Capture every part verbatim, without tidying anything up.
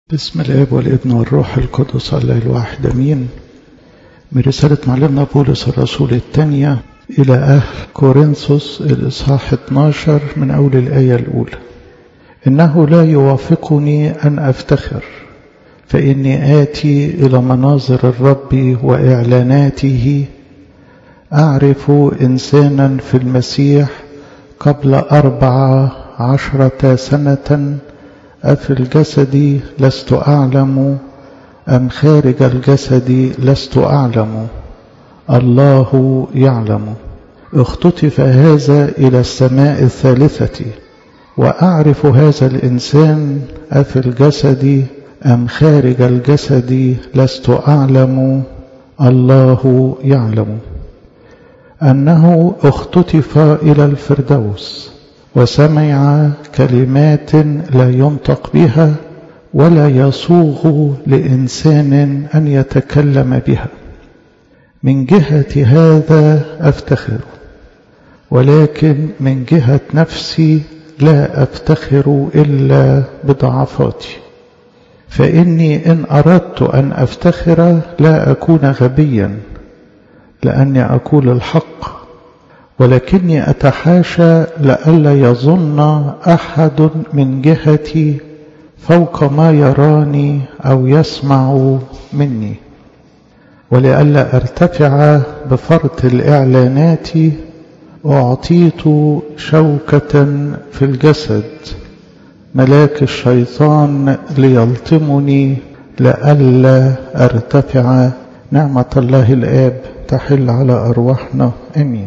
بسم الاب والابن والروح القدس الله الواحد امين. من رسالة معلمنا بولس الرسول الثانية إلى أهل كورنثوس الإصحاح اثناشر من أول الآية الأولى. إنه لا يوافقني أن أفتخر، فإني آتي إلى مناظر الرب وإعلاناته، أعرف إنسانا في المسيح قبل أربع عشرة سنة، أفي الجسد لست أعلم أم خارج الجسد لست أعلم، الله يعلم. اختطف هذا إلى السماء الثالثة، وأعرف هذا الإنسان أفي الجسد أم خارج الجسد لست أعلم، الله يعلم. أنه اختطف إلى الفردوس، وسمع كلمات لا ينطق بها ولا يصوغ لإنسان أن يتكلم بها. من جهة هذا أفتخر، ولكن من جهة نفسي لا أفتخر إلا بضعفاتي. فإني إن أردت أن أفتخر لا أكون غبيا، لأني أقول الحق، ولكني أتحاشى لئلا يظن أحد من جهتي فوق ما يراني أو يسمع مني، ولئلا أرتفع بفرط الإعلانات. أعطيت شوكة في الجسد، ملاك الشيطان ليلطمني لئلا أرتفع. نعمة الله الآب تحل على أرواحنا، آمين.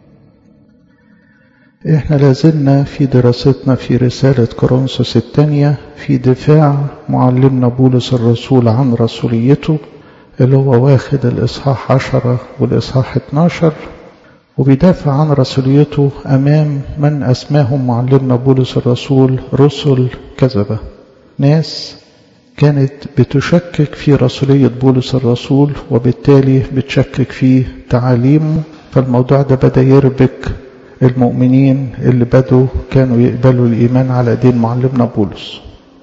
احنا لازلنا في دراستنا في رسالة كورنثوس الثانية في دفاع معلمنا بولس الرسول عن رسوليته، اللي هو واخد الإصحاح عشرة والإصحاح اثناشر، وبيدافع عن رسوليته أمام من أسماهم معلمنا بولس الرسول رسل كذبة، ناس كانت بتشكك في رسولية بولس الرسول وبالتالي بتشكك في تعاليمه. فالموضوع ده بدأ يربك المؤمنين اللي بدوا كانوا يقبلوا الإيمان على دين معلمنا بولس.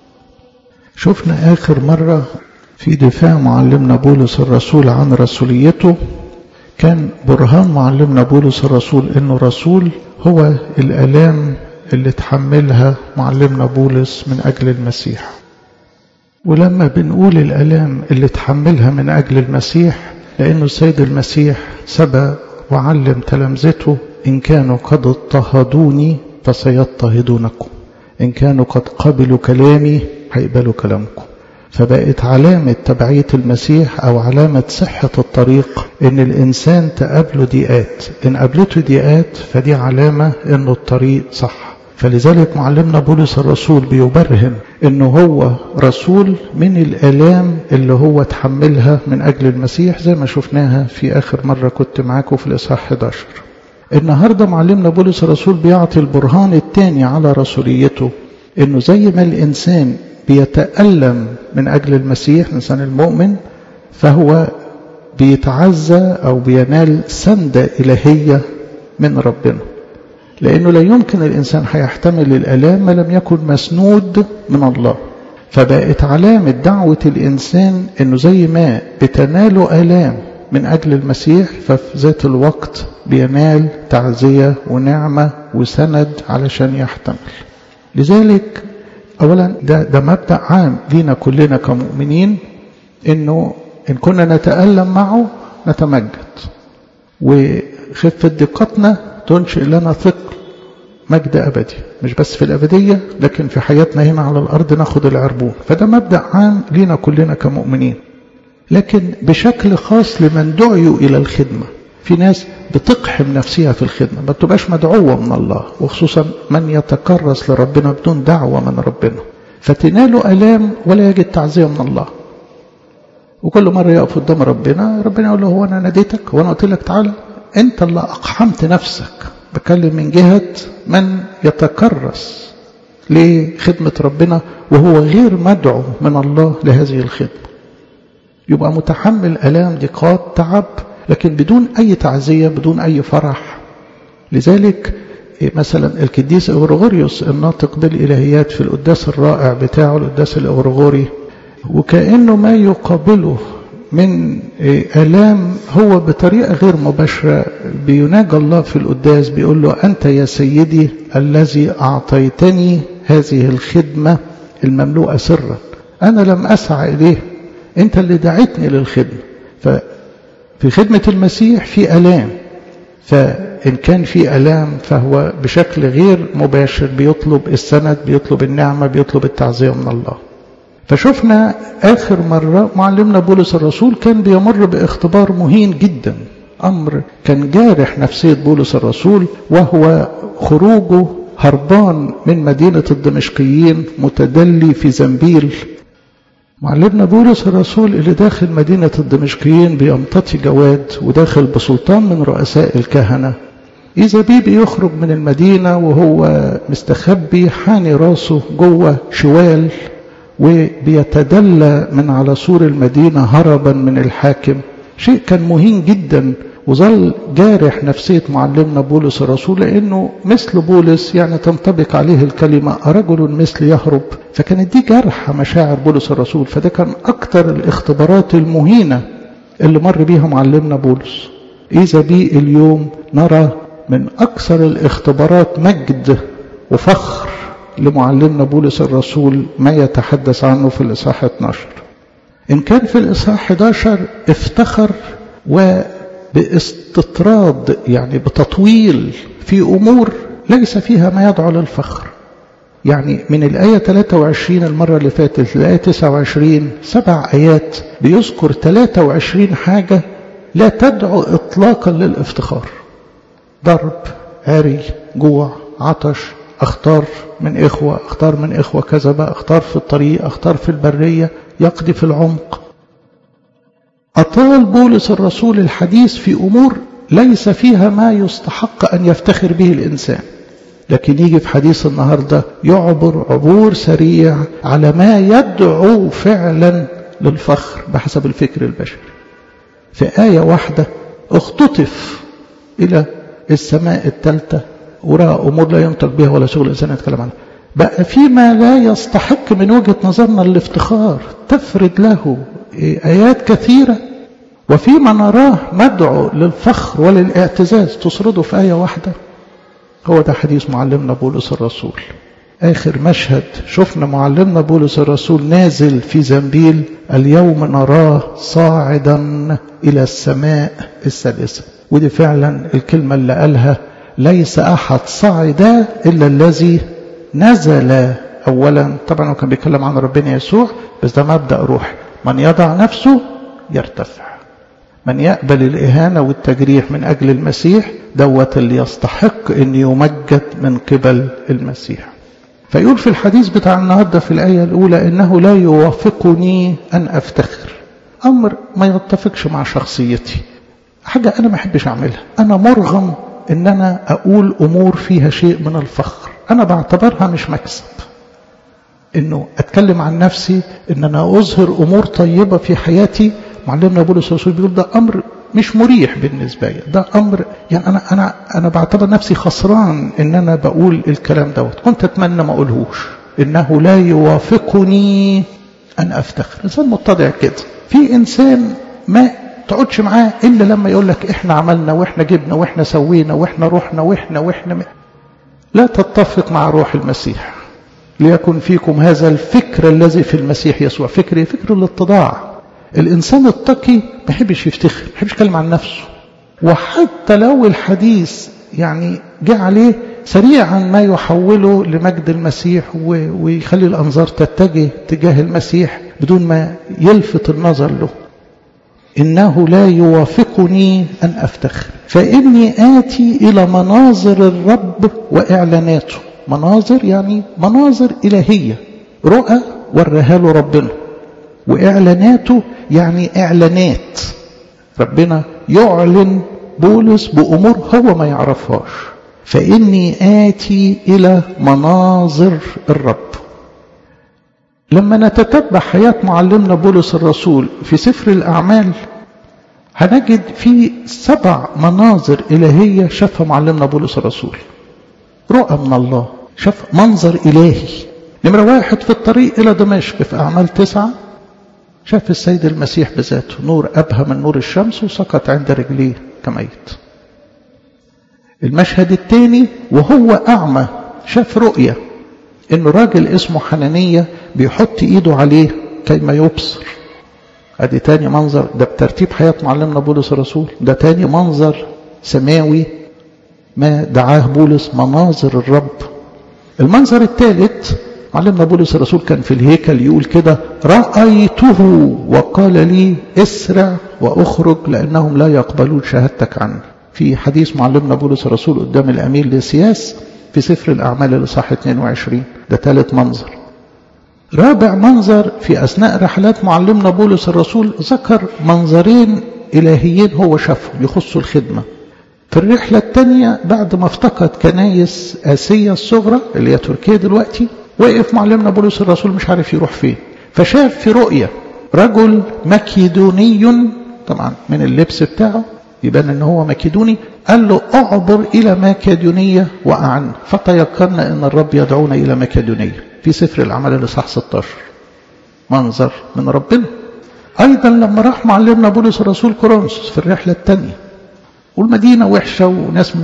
شفنا آخر مرة في دفاع معلمنا بولس الرسول عن رسوليته كان برهان معلمنا بولس الرسول إنه رسول هو الآلام اللي تحملها معلمنا بولس من أجل المسيح. ولما بنقول الآلام اللي تحملها من أجل المسيح، لأنه السيد المسيح سبق وعلم تلامذته: إن كانوا قد اضطهدوني فسيضطهدونكم، إن كانوا قد قبلوا كلامي هيقبلوا كلامكم. فبقت علامة تبعية المسيح أو علامة صحة الطريق إن الإنسان تقابله ضيقات، إن قابلته ضيقات فدي علامة إنه الطريق صح. فلذلك معلمنا بولس الرسول بيبرهن إنه هو رسول من الآلام اللي هو تحملها من أجل المسيح، زي ما شفناها في آخر مرة كنت معاكم في الإصحاح إحدى عشر. النهاردة معلمنا بولس الرسول بيعطي البرهان الثاني على رسوليته، إنه زي ما الإنسان بيتألم من أجل المسيح، الإنسان المؤمن، فهو بيتعزى أو بينال سندة إلهية من ربنا، لأنه لا يمكن الإنسان هيحتمل الآلام ما لم يكن مسنود من الله. فبقت علامة دعوة الإنسان إنه زي ما بتناله آلام من أجل المسيح، ففي ذات الوقت بينال تعزية ونعمة وسند علشان يحتمل. لذلك أولا ده, ده مبدأ عام لينا كلنا كمؤمنين، إنه إن كنا نتألم معه نتمجد، وخفة دقتنا تنشئ لنا ثقل مجد أبدي، مش بس في الأبدية لكن في حياتنا هنا على الأرض ناخد العربون. فده مبدأ عام لينا كلنا كمؤمنين، لكن بشكل خاص لمن دعيوا إلى الخدمة. في ناس بتقحم نفسها في الخدمة، ما بتبقاش مدعوة من الله، وخصوصا من يتكرس لربنا بدون دعوة من ربنا، فتناله ألام ولا يجد تعزية من الله. وكل مرة يقف قدام ربنا، ربنا يقول له: هو أنا ناديتك؟ وأنا قلت لك تعالى؟ أنت اللي أقحمت نفسك. بكلم من جهة من يتكرس لخدمة ربنا وهو غير مدعو من الله لهذه الخدمة، يبقى متحمل ألام، ضيقات، تعب، لكن بدون أي تعزية، بدون أي فرح. لذلك مثلا القديس أغريغوريوس الناطق بالإلهيات في القداس الرائع بتاعه، القداس الأغريغوري، وكأنه ما يقابله من آلام هو بطريقة غير مباشرة بيناجى الله في القداس، بيقول له أنت يا سيدي الذي أعطيتني هذه الخدمة المملوءة سرا، أنا لم أسعى إليه، أنت اللي دعيتني للخدمة. ففي خدمة المسيح في آلام، فإن كان في آلام فهو بشكل غير مباشر بيطلب السند، بيطلب النعمة، بيطلب التعزية من الله. فشفنا آخر مرة معلمنا بولس الرسول كان بيمر باختبار مهين جدا، أمر كان جارح نفسية بولس الرسول، وهو خروجه هربان من مدينة الدمشقيين متدلي في زنبيل. معلمنا بولس الرسول اللي داخل مدينة الدمشقيين بيمتطي جواد وداخل بسلطان من رؤساء الكهنة، إذا بيه بيخرج من المدينة وهو مستخبي حاني راسه جوه شوال وبيتدلى من على سور المدينة هربا من الحاكم. شيء كان مهين جدا، وظل جارح نفسية معلمنا بولس الرسول، لأنه مثل بولس يعني تنطبق عليه الكلمة رجل مثل يهرب، فكانت دي جرح مشاعر بولس الرسول. فده كان أكتر الاختبارات المهينة اللي مر بيها معلمنا بولس. إذا بي اليوم نرى من أكثر الاختبارات مجد وفخر لمعلمنا بولس الرسول ما يتحدث عنه في الإصحاح اثني عشر. إن كان في الإصحاح أحد عشر افتخر وباستطراد يعني بتطويل في أمور ليس فيها ما يدعو للفخر. يعني من الآية ثلاثة وعشرين المرة اللي فاتت للآية تسعة وعشرين سبع آيات بيذكر ثلاثة وعشرين حاجة لا تدعو إطلاقا للافتخار: ضرب، عري، جوع، عطش، اختار من إخوة، اختار من إخوة كذبة، اختار في الطريق، اختار في البرية، يقضي في العمق. أطال بولس الرسول الحديث في أمور ليس فيها ما يستحق أن يفتخر به الإنسان، لكن يجي في حديث النهاردة يعبر عبور سريع على ما يدعو فعلا للفخر بحسب الفكر البشري. في آية واحدة اختطف إلى السماء الثالثة ورأى أمور لا ينطق بها ولا شغل إنسان يتكلم عنها. بقى فيما لا يستحق من وجهة نظرنا الافتخار تفرد له آيات كثيرة، وفيما نراه مدعو للفخر وللاعتزاز تصرده في آية واحدة. هو ده حديث معلمنا بولس الرسول. آخر مشهد شفنا معلمنا بولس الرسول نازل في زنبيل، اليوم نراه صاعدا إلى السماء السادسة. ودي فعلا الكلمة اللي قالها: ليس أحد صعد إلا الذي نزل أولا. طبعا هو كان بيتكلم عن ربنا يسوع، بس ده مبدأ روح: من يضع نفسه يرتفع، من يقبل الإهانة والتجريح من أجل المسيح دوت اللي يستحق أن يمجد من قبل المسيح. فيقول في الحديث بتاع النهاردة في الآية الأولى: إنه لا يوافقني أن أفتخر. أمر ما يتفقش مع شخصيتي، حاجة أنا ما أحبش أعملها. أنا مرغم إن أنا أقول أمور فيها شيء من الفخر، أنا بعتبرها مش مكسب. إنه أتكلم عن نفسي، إن أنا أظهر أمور طيبة في حياتي. معلمنا بولس الرسول بيقول ده أمر مش مريح بالنسبة لي، ده أمر يعني أنا أنا أنا بعتبر نفسي خسران إن أنا بقول الكلام دوت. كنت أتمنى ما أقولهوش. إنه لا يوافقني أن أفتخر. إنسان متضع كده. في إنسان ما تقعدش معاه إلا لما يقول لك إحنا عملنا وإحنا جبنا وإحنا سوينا وإحنا رحنا وإحنا وإحنا م... لا تتفق مع روح المسيح. ليكن فيكم هذا الفكر الذي في المسيح يسوع. فكر فكر الاتضاع. الإنسان التقي ما يحبش يفتخر، ما يحبش يتكلم عن نفسه، وحتى لو الحديث يعني جاء عليه سريعا ما يحوله لمجد المسيح ويخلي الأنظار تتجه تجاه المسيح بدون ما يلفت النظر له. إنه لا يوافقني أن أفتخر، فإني آتي إلى مناظر الرب وإعلاناته. مناظر يعني مناظر إلهية، رؤى ورها له ربنا، وإعلاناته يعني إعلانات ربنا يعلن بولس بأمور هو ما يعرفهاش. فإني آتي إلى مناظر الرب. لما نتتبع حياة معلمنا بولس الرسول في سفر الأعمال هنجد فيه سبع مناظر إلهية شافها معلمنا بولس الرسول. رؤى من الله، شاف منظر إلهي. نمرة واحد في الطريق إلى دمشق في أعمال تسعة، شاف السيد المسيح بذاته نور أبهى من نور الشمس وسقط عند رجليه كميت. المشهد الثاني وهو أعمى شاف رؤية إنه راجل اسمه حنانية بيحط إيده عليه كيما يبصر. أدي تاني منظر، ده بترتيب حياة معلمنا بولس الرسول، ده تاني منظر سماوي ما دعاه بولس مناظر الرب. المنظر الثالث معلمنا بولس الرسول كان في الهيكل يقول كده: رأيته وقال لي اسرع وأخرج لأنهم لا يقبلون شهادتك عني. في حديث معلمنا بولس الرسول قدام الأمير لسياس في سفر الأعمال الإصحاح اثنين وعشرين. ده ثالث منظر. رابع منظر في أثناء رحلات معلمنا بولس الرسول ذكر منظرين إلهيين هو شافهم يخصوا الخدمة. في الرحلة الثانية بعد ما افتقد كنايس آسيا الصغرى اللي هي تركيا دلوقتي، وقف معلمنا بولس الرسول مش عارف يروح فين، فشاف في رؤية رجل مكيدوني، طبعا من اللبس بتاعه يبان ان هو مكيدوني، قال له اعبر الى مكيدونية واعن، فتيقنا ان الرب يدعونا الى مكيدونية في سفر الاعمال الاصحاح ستة عشر. منظر من ربنا. ايضا لما راح معلمنا بولس الرسول كورنثوس في الرحلة الثانية، والمدينة وحشة وناس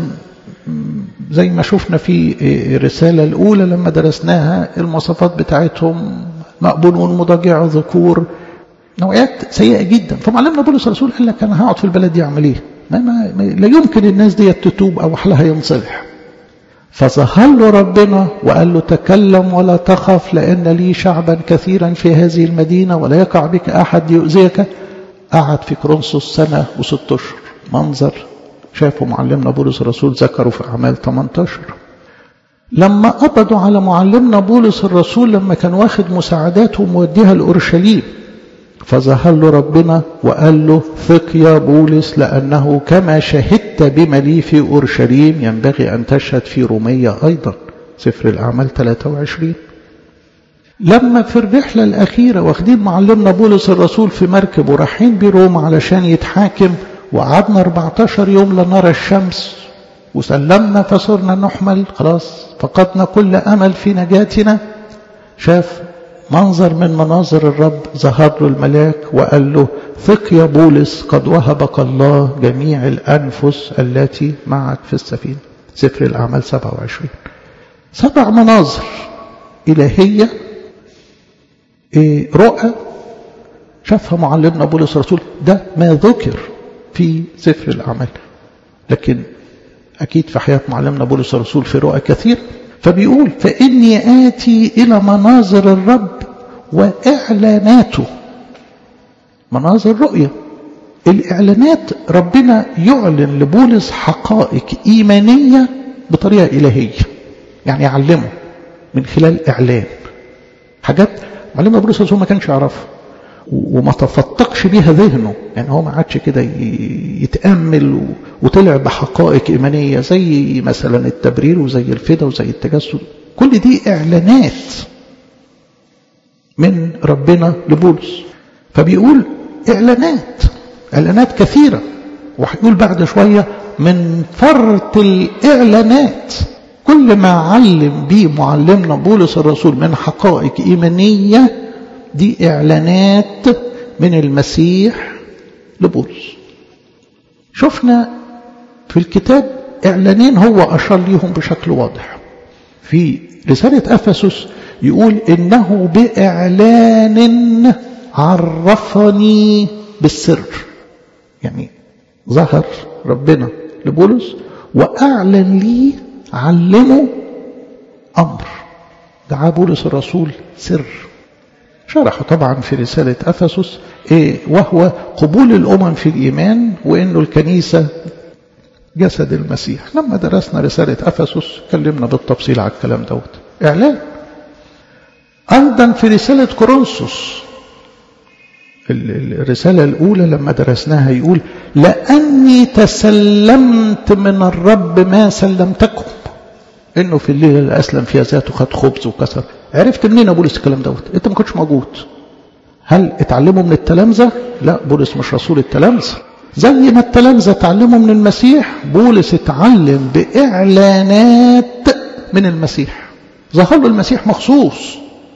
زي ما شفنا في الرسالة الأولى لما درسناها المواصفات بتاعتهم مقبولون مضاجع ذكور، نوعيات سيئة جدا. فمعلمنا بولس الرسول قال لك أنا هقعد في البلد دي أعمل إيه؟ ما ما لا يمكن الناس دي تتوب أو حالها ينصلح. فظهر له ربنا وقال له تكلم ولا تخف لأن لي شعبا كثيرا في هذه المدينة ولا يقع بك أحد يؤذيك. قعد في كورنثوس سنة وست أشهر. منظر شافوا معلمنا بولس الرسول ذكروا في أعمال ثمانية عشر. لما قبضوا على معلمنا بولس الرسول لما كان واخد مساعداته وموديها لأورشليم، فظهر له ربنا وقال له ثق يا بولس لأنه كما شهدت بما لي في أورشليم ينبغي أن تشهد في رومية أيضا. سفر الأعمال ثلاثة وعشرين. لما في الرحلة الأخيرة واخدين معلمنا بولس الرسول في مركب ورايحين بروما علشان يتحاكم، وقعدنا أربعة عشر يوم لا نرى الشمس، وسلمنا فصرنا نحمل، خلاص فقدنا كل أمل في نجاتنا، شاف منظر من مناظر الرب. ظهر له الملاك وقال له ثق يا بولس قد وهبك الله جميع الأنفس التي معك في السفينة. سفر الأعمال سبعة وعشرين. سبع مناظر إلهية، رؤى شافها معلمنا بولس الرسول. ده ما ذكر في سفر الأعمال، لكن أكيد في حياة معلمنا بولس الرسول في رؤى كثير. فبيقول فإني آتي إلى مناظر الرب وإعلاناته. مناظر رؤية، الإعلانات ربنا يعلن لبولس حقائق إيمانية بطريقة إلهية، يعني يعلمه من خلال إعلان حاجات معلمنا بولس الرسول ما كانش يعرفها وما تفتقش بيها ذهنه، يعني هو ما عادش كده يتأمل وطلع بحقائق إيمانية زي مثلا التبرير وزي الفدا وزي التجسد. كل دي إعلانات من ربنا لبولس. فبيقول إعلانات إعلانات كثيرة، وهيقول بعد شوية من فرط الإعلانات كل ما علم به معلمنا بولس الرسول من حقائق إيمانية، دي إعلانات من المسيح لبولس. شفنا في الكتاب إعلانين هو أشار ليهم بشكل واضح. في رسالة أفسس يقول إنه بإعلان عرفني بالسر، يعني ظهر ربنا لبولس وأعلن لي علمه أمر دعا بولس الرسول سر. شرحه طبعا في رسالة أفسس إيه وهو قبول الأمم في الإيمان، وإنه الكنيسة جسد المسيح. لما درسنا رسالة أفسس كلمنا بالتفصيل على الكلام دوت إعلان. أيضا في رسالة كورنثوس الرسالة الأولى لما درسناها يقول لأني تسلمت من الرب ما سلمتكم، إنه في الليلة اللي أسلم فيها ذاته خد خبز وكسر. عرفت منين بولس الكلام دوت؟ أنت ما كنتش موجود. هل اتعلموا من التلامذة؟ لا، بولس مش رسول التلامذة. زي ما التلامذة اتعلموا من المسيح، بولس اتعلم بإعلانات من المسيح. ظهر له المسيح مخصوص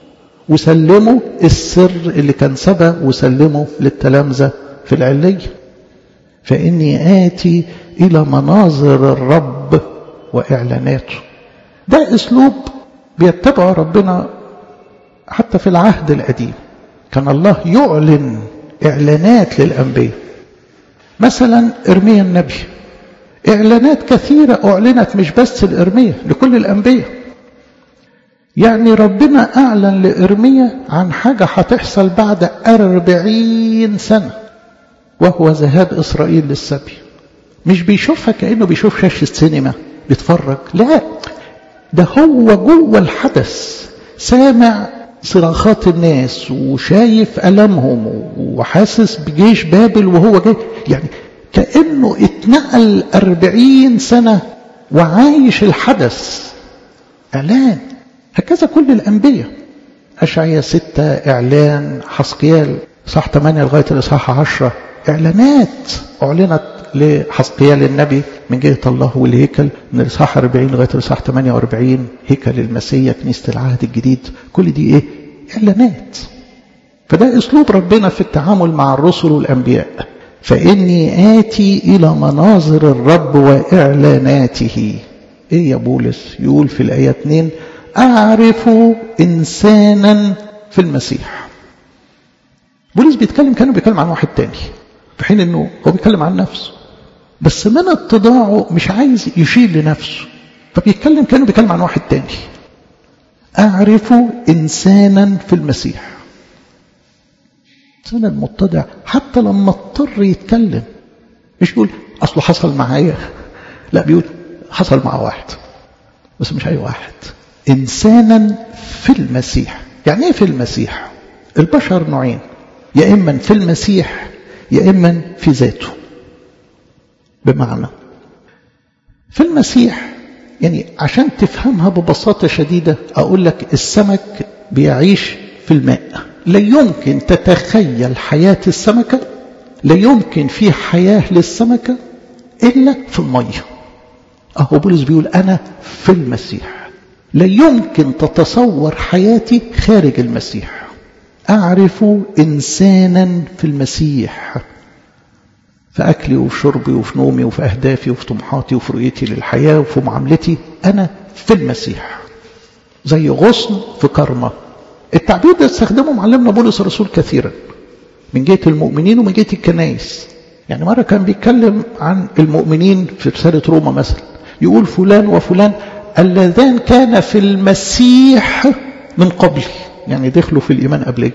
وسلموا السر اللي كان سبق وسلموا للتلامذة في العلية. فإني آتي إلى مناظر الرب وإعلاناته. ده أسلوب بيتبعه ربنا حتى في العهد القديم. كان الله يعلن إعلانات للأنبياء. مثلا إرميا النبي، إعلانات كثيرة أعلنت مش بس لإرميا، لكل الأنبياء. يعني ربنا أعلن لإرميا عن حاجة هتحصل بعد أربعين سنة، وهو ذهاب إسرائيل للسبي. مش بيشوفها كأنه بيشوف شاشة سينما بيتفرج، لا، ده هو جوه الحدث، سامع صراخات الناس وشايف ألمهم وحاسس بجيش بابل وهو جاي، يعني كأنه اتنقل أربعين سنة وعايش الحدث. إعلان. هكذا كل الأنبياء. أشعياء ستة إعلان، حسقيال صح ثمانية لغاية الإصحاح عشرة إعلانات أعلنت لحسقيال النبي من جهة الله والهيكل، من الإصحاح أربعين لغاية الإصحاح ثمانية وأربعين هيكل المسيح كنيسة العهد الجديد. كل دي إيه؟ إعلانات. فده أسلوب ربنا في التعامل مع الرسل والأنبياء. فإني آتي إلى مناظر الرب وإعلاناته. إيه يا بولس؟ يقول في الآية اثنين أعرف إنسانا في المسيح. بولس بيتكلم كانوا بيتكلم عن واحد تاني، في حين أنه هو بيتكلم عن نفسه، بس من اتضاعه مش عايز يشير لنفسه، فبيتكلم كانوا بيتكلم عن واحد تاني. أعرف إنسانا في المسيح. إنسان المتضع حتى لما اضطر يتكلم مش بيقول أصله حصل معايا، لا، بيقول حصل مع واحد، بس مش أي واحد. إنسانا في المسيح. يعني إيه في المسيح؟ البشر نوعين، يا إما في المسيح يا إما في ذاته. بمعنى في المسيح يعني عشان تفهمها ببساطة شديدة أقول لك السمك بيعيش في الماء، لا يمكن تتخيل حياة السمكة، لا يمكن في حياة للسمكة إلا في المية. أهو بولس بيقول أنا في المسيح، لا يمكن تتصور حياتي خارج المسيح. أعرف إنسانا في المسيح، في أكلي وفي شربي وفي نومي وفي أهدافي وفي طموحاتي وفي رؤيتي للحياة وفي معاملتي، أنا في المسيح زي غصن في كرمة. التعبير ده استخدمه معلمنا بولس الرسول كثيرا من جهة المؤمنين ومن جهة الكنائس. يعني مرة كان بيتكلم عن المؤمنين في رسالة روما مثلا، يقول فلان وفلان اللذان كان في المسيح من قبل، يعني دخلوا في الإيمان قبلك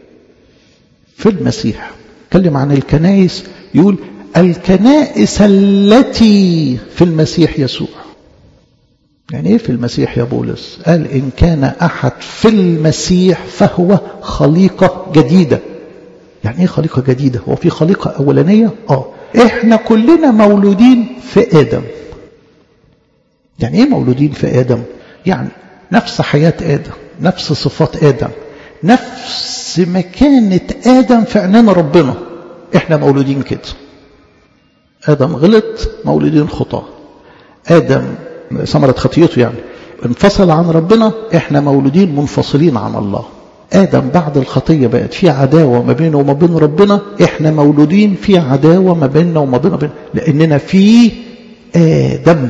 في المسيح. تكلم عن الكنائس يقول الكنائس التي في المسيح يسوع. يعني ايه في المسيح يا بولس؟ قال إن كان أحد في المسيح فهو خليقة جديدة. يعني ايه خليقة جديدة؟ هو في خليقة أولانية؟ آه إحنا كلنا مولودين في آدم. يعني ايه مولودين في آدم؟ يعني نفس حياة آدم، نفس صفات آدم، نفس مكانة آدم في عينين ربنا. إحنا مولودين كده. آدم غلط، مولودين خطاة. آدم ثمرة خطيته يعني انفصل عن ربنا، إحنا مولودين منفصلين عن الله. آدم بعد الخطية بقت في عداوة ما بينه وما بين ربنا، إحنا مولودين في عداوة ما بيننا وما بين ربنا لأننا في آدم.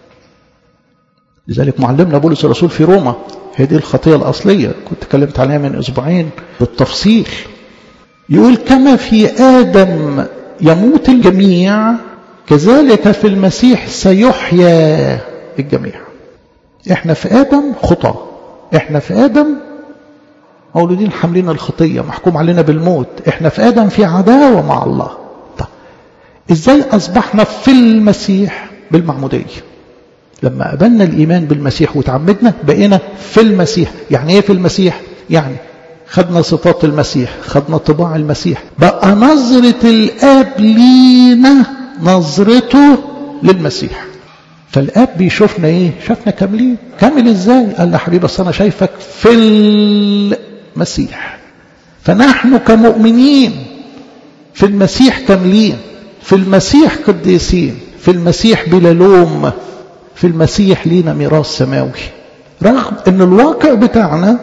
لذلك معلمنا بولس الرسول في روما، هذه الخطية الأصلية كنت تكلمت عليها من أسبوعين بالتفصيل، يقول كما في آدم يموت الجميع كذلك في المسيح سيحيا الجميع. احنا في آدم خطأ، احنا في آدم مولودين حاملين الخطية محكوم علينا بالموت، احنا في آدم في عداوة مع الله. طيب ازاي أصبحنا في المسيح؟ بالمعمودية. لما قبلنا الإيمان بالمسيح وتعمدنا بقينا في المسيح. يعني ايه في المسيح؟ يعني خدنا صفات المسيح، خدنا طباع المسيح، بقى نظرة الآب لينا نظرته للمسيح. فالآب بيشوفنا ايه؟ شافنا كاملين. كامل ازاي؟ قال له حبيبي اصل انا شايفك في المسيح. فنحن كمؤمنين في المسيح كاملين، في المسيح قديسين، في المسيح بلا لوم، في المسيح لينا ميراث سماوي. رغم ان الواقع بتاعنا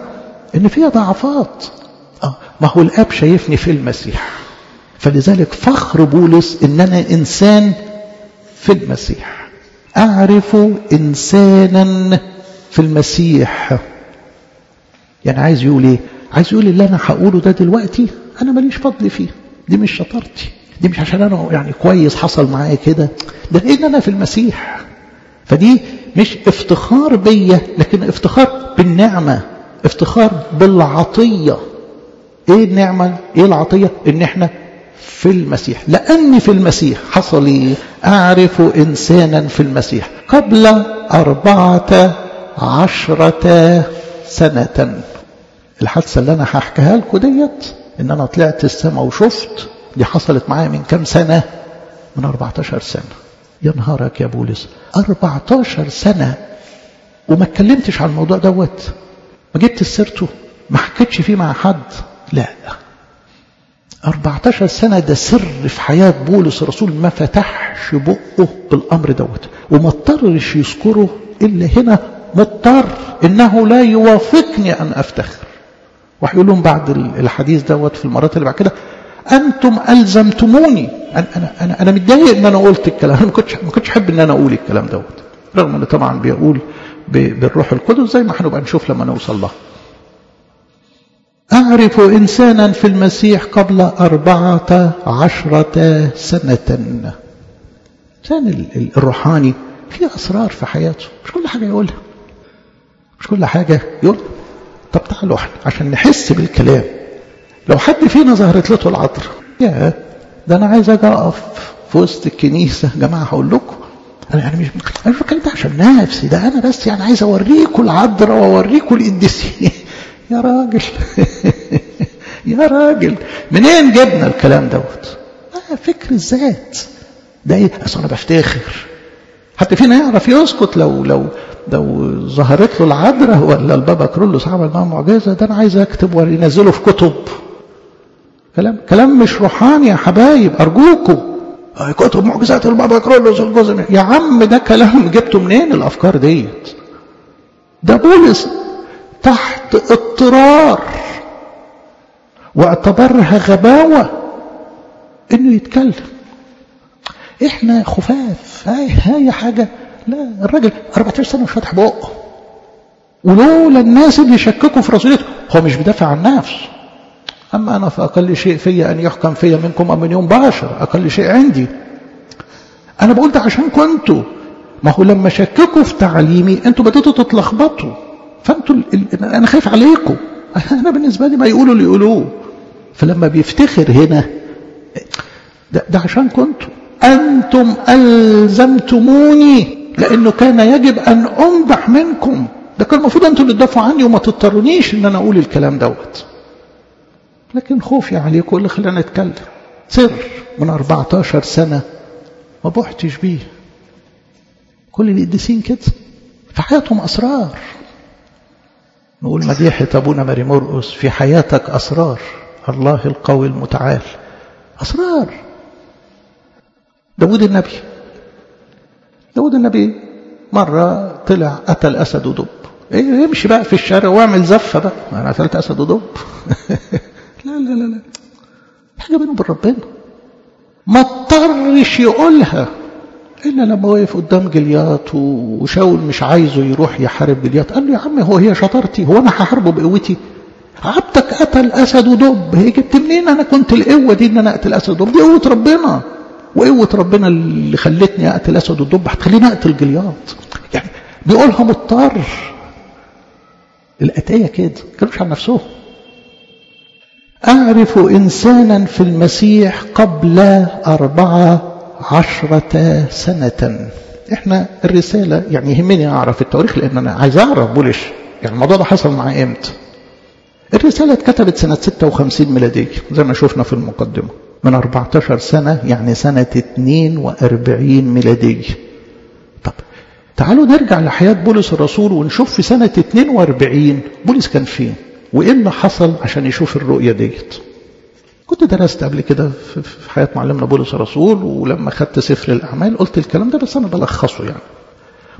إن فيها ضعفات. آه ما هو الآب شايفني في المسيح، فلذلك فخر بولس إن أنا إنسان في المسيح. أعرف إنسانا في المسيح. يعني عايز يقول إيه؟ عايز يقول اللي أنا هقوله ده دلوقتي أنا ماليش فضل فيه، دي مش شطارتي، دي مش عشان أنا يعني كويس حصل معايا كده، ده إن أنا في المسيح. فدي مش افتخار بيا، لكن افتخار بالنعمة، افتخار بالعطية. ايه النعمة؟ ايه العطية؟ ان احنا في المسيح. لاني في المسيح حصل ايه؟ اعرف انسانا في المسيح قبل اربعة عشرة سنة. الحادثة اللي انا هحكيها لكم ديت، ان انا طلعت السماء وشفت، دي حصلت معايا من كام سنة؟ من أربعة عشر سنة. يا نهارك يا بولس، أربعة عشر سنة وما اتكلمتش عن الموضوع دوت، ما جبت سيرته، ما حكيتش فيه مع حد. لا، أربعة عشر سنة ده سر في حياة بولس الرسول، ما فتحش بقه بالأمر دوت، وما اضطرش يذكره إلا هنا مضطر، إنه لا يوافقني أن أفتخر. وهيقول لهم بعد الحديث دوت في المرات اللي بعد كده: أنتم ألزمتموني. أنا أنا أنا, أنا متضايق إن أنا قلت الكلام، أنا ما كنتش ما كنتش أحب إن أنا أقول الكلام دوت، رغم إن طبعا بيقول بالروح القدس زي ما هنبقى نشوف لما نوصل لها. أعرف إنسانا في المسيح قبل أربعة عشرة سنة. إنسان الروحاني فيه أسرار في حياته، مش كل حاجة يقولها، مش كل حاجة يقولها. طب تعالوا احنا عشان نحس بالكلام. لو حد فينا ظهرت له العذراء، يا ده أنا عايز أجي أقف في وسط الكنيسة. يا جماعة هقول لكم أنا يعني مش أنا مش بتكلم ده عشان نفسي، ده أنا بس يعني عايز أوريكم العذراء وأوريكم القديسين. يا راجل يا راجل، منين جبنا الكلام دوت؟ آه فكر الذات ده ايه؟ اصل انا بفتخر. حتى فينا يعرف يسكت لو لو لو ظهرت له العذراء ولا البابا كرولوس عمل معاه معجزه، ده انا عايز اكتب وينزله في كتب. كلام كلام مش روحاني يا حبايب، ارجوكم. آه كتب معجزات البابا كرولوس الجزء يا عم، ده كلام جبته منين الافكار ديت؟ ده بولس تحت اضطرار واعتبرها غباوة انه يتكلم. احنا خفاف، هاي هاي حاجة. لا، الراجل أربعة عشر سنة مش فاتح بقه، ولولا الناس اللي يشككوا في رسولته. هو مش بدافع عن نفسه، اما انا فاقل شيء في ان يحكم في منكم ام من يوم بشر، اقل شيء عندي. انا بقول ده عشان كنتوا، ما هو لما شككوا في تعليمي انتوا بدأتوا تتلخبطوا، فانتوا انا خايف عليكم. انا بالنسبه لي ما يقولوا اللي يقولوه. فلما بيفتخر هنا ده, ده عشان كنتوا انتم الزمتموني، لانه كان يجب ان امدح منكم. ده كان المفروض انتوا اللي تدافعوا عني وما تضطرونيش ان انا اقول الكلام دوت. لكن خوفي عليكم اللي خلاني اتكلم. سر من أربعة عشر سنه ما بحتش بيه. كل القديسين كده في حياتهم اسرار. نقول مديحة أبونا ماري مرقس: في حياتك أسرار، الله القوي المتعال. أسرار. داود النبي داود النبي مرة طلع قتل أسد ودب. إيه يمشي بقى في الشارع واعمل زفة بقى، أنا قتلت أسد ودب. لا لا لا لا، حاجة بينه وبين ربنا. ما اضطرش يقولها إلا لما وقف قدام جليات وشاول مش عايزه يروح يحارب جليات. قال له: يا عم هو هي شطارتي؟ هو أنا هحاربه بقوتي؟ عبدك قتل أسد ودب، هي جبت منين أنا كنت القوة دي إن أنا أقتل أسد ودب؟ دي قوة ربنا، وقوة ربنا اللي خلتني أقتل أسد ودب هتخليني أقتل جليات. يعني بيقولها مضطر. الأتية كده كانوش عن نفسهم. أعرف إنسانا في المسيح قبل أربعة عشرة سنة. إحنا الرسالة يعني يهمني أعرف التاريخ، لأن أنا عايز أعرف بولس يعني الموضوع ده حصل معاه إمتى. الرسالة اتكتبت سنة ستة وخمسين ميلادية زي ما شوفنا في المقدمة، من أربعة عشر سنة يعني سنة اثنين وأربعين ميلادية. طب تعالوا نرجع لحياة بولس الرسول ونشوف في سنة اثنين وأربعين بولس كان فين وإيه اللي حصل عشان يشوف الرؤية ديت. كنت درست قبل كده في حياة معلمنا بولس الرسول، ولما خدت سفر الأعمال قلت الكلام ده، بس أنا بلخصه يعني.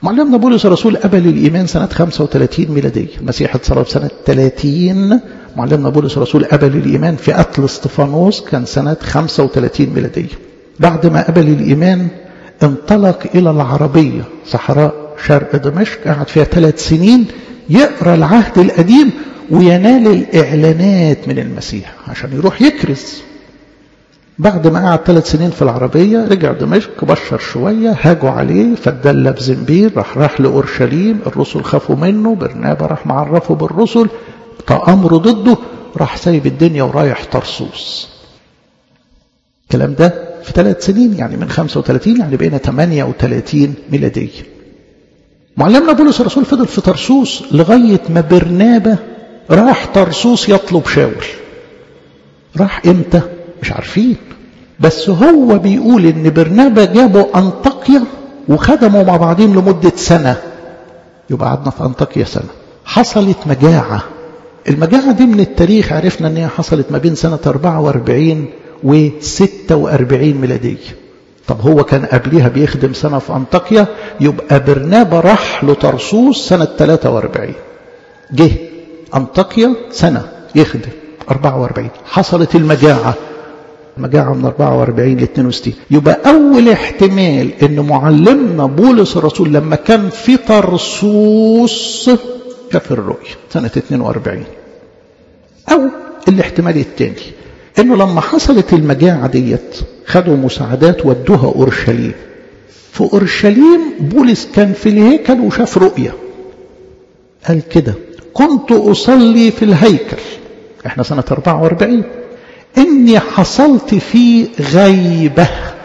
معلمنا بولس الرسول قبل الإيمان سنة خمسة وثلاثين ميلادية، المسيح اتصلب سنة ثلاثين، معلمنا بولس الرسول قبل الإيمان في قتل اسطفانوس كان سنة خمسة وثلاثين ميلادية. بعد ما قبل الإيمان انطلق إلى العربية صحراء شرق دمشق، قعد فيها ثلاث سنين يقرأ العهد القديم وينال الإعلانات من المسيح عشان يروح يكرز. بعد ما قعد ثلاث سنين في العربية رجع دمشق، بشر شوية، هاجوا عليه فاتدلى بزنبير، راح راح لأورشليم، الرسل خافوا منه، برنابا راح معرفه بالرسل، تأمروا ضده، راح سايب الدنيا ورايح طرسوس. الكلام ده في ثلاث سنين، يعني من خمسة وثلاثين، يعني بقينا ثمانية وثلاثين ميلادية. معلمنا بولس الرسول فضل في طرسوس لغاية ما برنابا راح طرسوس يطلب شاول. راح امتى؟ مش عارفين، بس هو بيقول ان برنابا جابوا أنطاكيا وخدموا مع بعضهم لمدة سنة. يبقى قعدنا في أنطاكيا سنة. حصلت مجاعة. المجاعة دي من التاريخ عرفنا ان هي حصلت ما بين سنة أربعة وأربعين و ستة وأربعين ميلادية. طب هو كان قبلها بيخدم سنة في أنطاكيا، يبقى برنابا راح لطرسوس سنة ثلاثة وأربعين، جه أنطاكيا سنة يخدم أربعة وأربعين، حصلت المجاعة، مجاعة من أربعة وأربعين ل اثنين وستين. يبقى أول احتمال أن معلمنا بولس الرسول لما كان في طرسوس شاف الرؤية سنة اثنين وأربعين. أو الاحتمال الثاني أنه لما حصلت المجاعة ديت خدوا مساعدات ودوها أورشليم. في أورشليم بولس كان في الهيكل وشاف رؤية، قال كده: كنت أصلي في الهيكل، احنا سنة أربعة وأربعين، إني حصلت في غيبة.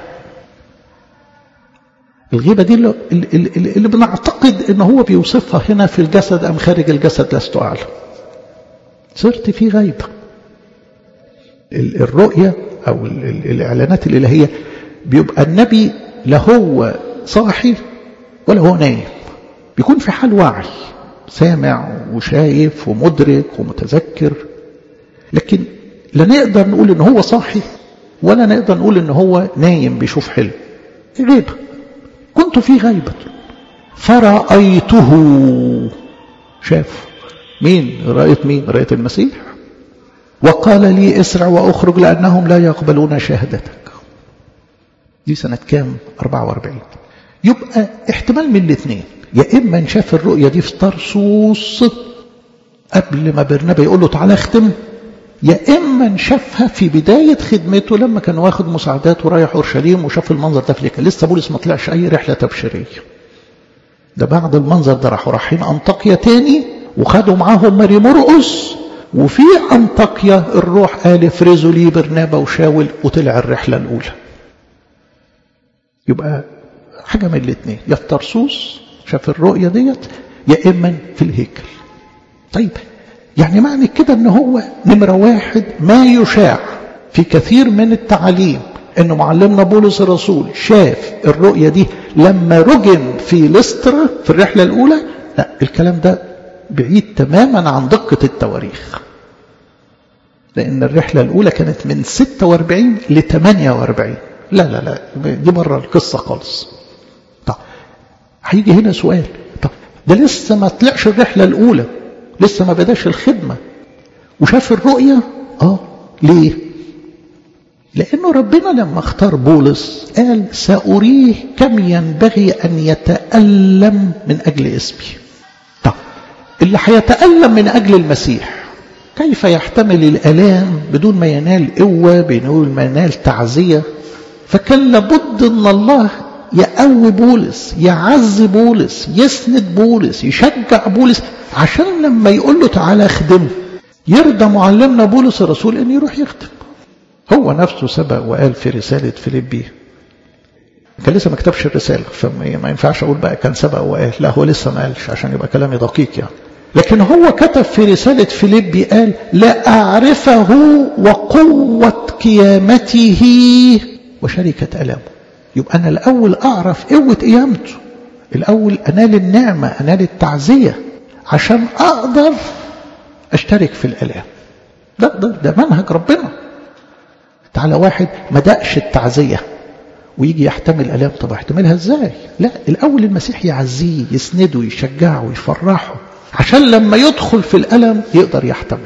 الغيبة دي اللي, اللي, اللي بنعتقد إنه هو بيوصفها هنا في الجسد أم خارج الجسد لست أعلم. صرت في غيبة. الرؤية أو الإعلانات الإلهية بيبقى النبي لا هو صاحي ولا هو نايم، بيكون في حال وعي، سامع وشايف ومدرك ومتذكر، لكن لا نقدر نقول إن هو صاحي ولا نقدر نقول إن هو نايم بيشوف حلم. غيبة. كنت في غيبة فرأيته. شاف مين؟ رأيت مين؟ رأيت المسيح. وقال لي: اسرع واخرج لأنهم لا يقبلون شهادتك. دي سنة كام؟ أربعة وأربعين. يبقى احتمال من الاثنين، يا إما شاف الرؤية دي في طرسوس قبل ما برنابا يقول له تعالى اختم، يا إما شافها في بداية خدمته لما كان واخد مساعدات ورايح أورشليم وشاف المنظر ده في الهيكل. لسه بولس ما طلعش أي رحلة تبشيرية. ده بعد المنظر ده راحوا رايحين أنطاكيا تاني وخدوا معاهم ماري مرقس، وفي أنطاكيا الروح قال افرزوا لي برنابا وشاول، وطلع الرحلة الأولى. يبقى حاجة من الاثنين، يا في طرسوس شاف الرؤية ديت، يا إما في الهيكل. طيب يعني معنى كده ان هو نمرة واحد ما يشاع في كثير من التعاليم ان معلمنا بولس الرسول شاف الرؤية دي لما رجم في لسترا في الرحلة الأولى. لا، الكلام ده بعيد تماما عن دقة التواريخ، لأن الرحلة الأولى كانت من ستة وأربعين ل ثمانية وأربعين. لا لا لا، دي مرة القصة خالص. طب هيجي هنا سؤال، طب ده لسه ما طلعش الرحلة الأولى، لسه ما بداش الخدمة وشاف الرؤية. آه ليه؟ لأنه ربنا لما اختار بولس قال سأريه كم ينبغي أن يتألم من أجل اسمي. طب اللي هيتألم من أجل المسيح كيف يحتمل الآلام بدون ما ينال قوة، بدون ما ينال تعزية؟ فكان لابد أن الله يقوي بولس، يعز بولس، يسند بولس، يشجع بولس، عشان لما يقول له تعالى اخدمه يرضى معلمنا بولس الرسول ان يروح يخدم. هو نفسه سبق وقال في رسالة فيليبي، كان لسه ما كتبش الرسالة فما ينفعش اقول بقى كان سبق وقال، لا هو لسه ما قالش عشان يبقى كلامي دقيق يعني، لكن هو كتب في رسالة فيليبي قال لا أعرفه وقوة قيامته وشركة ألامه. يبقى أنا الأول أعرف قوة قيامته، الأول أنال النعمة، أنال التعزية عشان أقدر أشترك في الألام. ده, ده, ده منهج ربنا. تعالى واحد ما دقش التعزية ويجي يحتمل ألام. طب احتملها ازاي؟ لا، الأول المسيح يعزيه، يسنده، يشجعه، يفرحه، عشان لما يدخل في الألم يقدر يحتمل.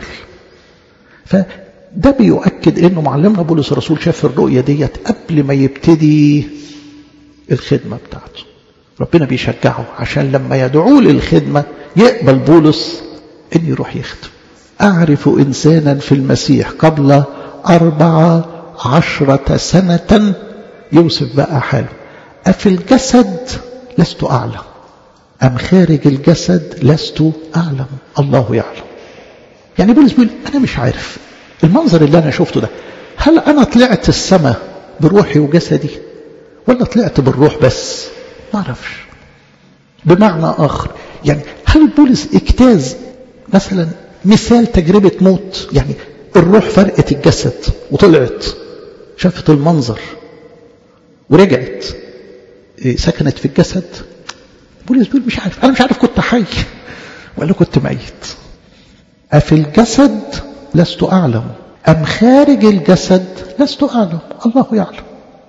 فده بيؤكد انه معلمنا بولس الرسول شاف الرؤية ديت قبل ما يبتدي الخدمة بتاعته. ربنا بيشجعه عشان لما يدعوه للخدمة يقبل بولس ان يروح يخدم. أعرف إنسانا في المسيح قبل أربع عشرة سنة، يوسف بقى حاله، أفي الجسد لست أعلم أم خارج الجسد لست أعلم، الله يعلم. يعني بولس بيقول أنا مش عارف المنظر اللي أنا شفته ده، هل أنا طلعت السماء بروحي وجسدي ولا طلعت بالروح بس؟ ما أعرفش. بمعنى آخر، يعني هل بولس اجتاز مثلا مثال تجربة موت؟ يعني الروح فرقت الجسد وطلعت شافت المنظر ورجعت سكنت في الجسد. بولس بيقول مش عارف، أنا مش عارف كنت حي ولا كنت ميت. أفي الجسد لست أعلم أم خارج الجسد لست أعلم، الله يعلم.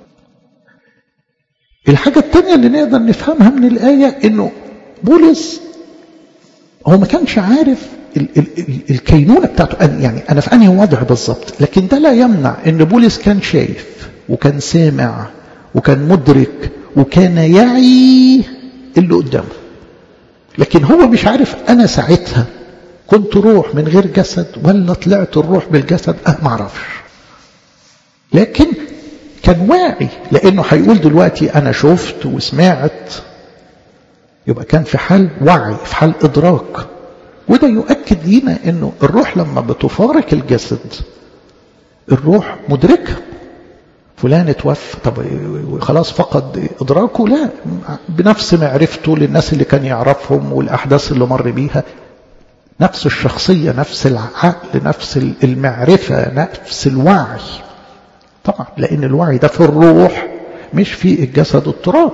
الحاجة الثانية اللي نقدر نفهمها من الآية إنه بولس هو ما كانش عارف ال ال ال الكينونة بتاعته، يعني أنا في أنهي وضع بالظبط، لكن ده لا يمنع إن بولس كان شايف وكان سامع وكان مدرك وكان يعي اللي قدامه. لكن هو مش عارف أنا ساعتها كنت روح من غير جسد ولا طلعت الروح بالجسد، أه ما اعرفش. لكن كان واعي، لأنه هيقول دلوقتي أنا شفت وسمعت، يبقى كان في حال وعي، في حال إدراك. وده يؤكد لنا أنه الروح لما بتفارق الجسد الروح مدركة. فلان اتوفى، طب خلاص فقد إدراكه؟ لا، بنفس معرفته للناس اللي كان يعرفهم والأحداث اللي مر بيها، نفس الشخصية، نفس العقل، نفس المعرفة، نفس الوعي. طبعا لأن الوعي ده في الروح مش في الجسد التراب.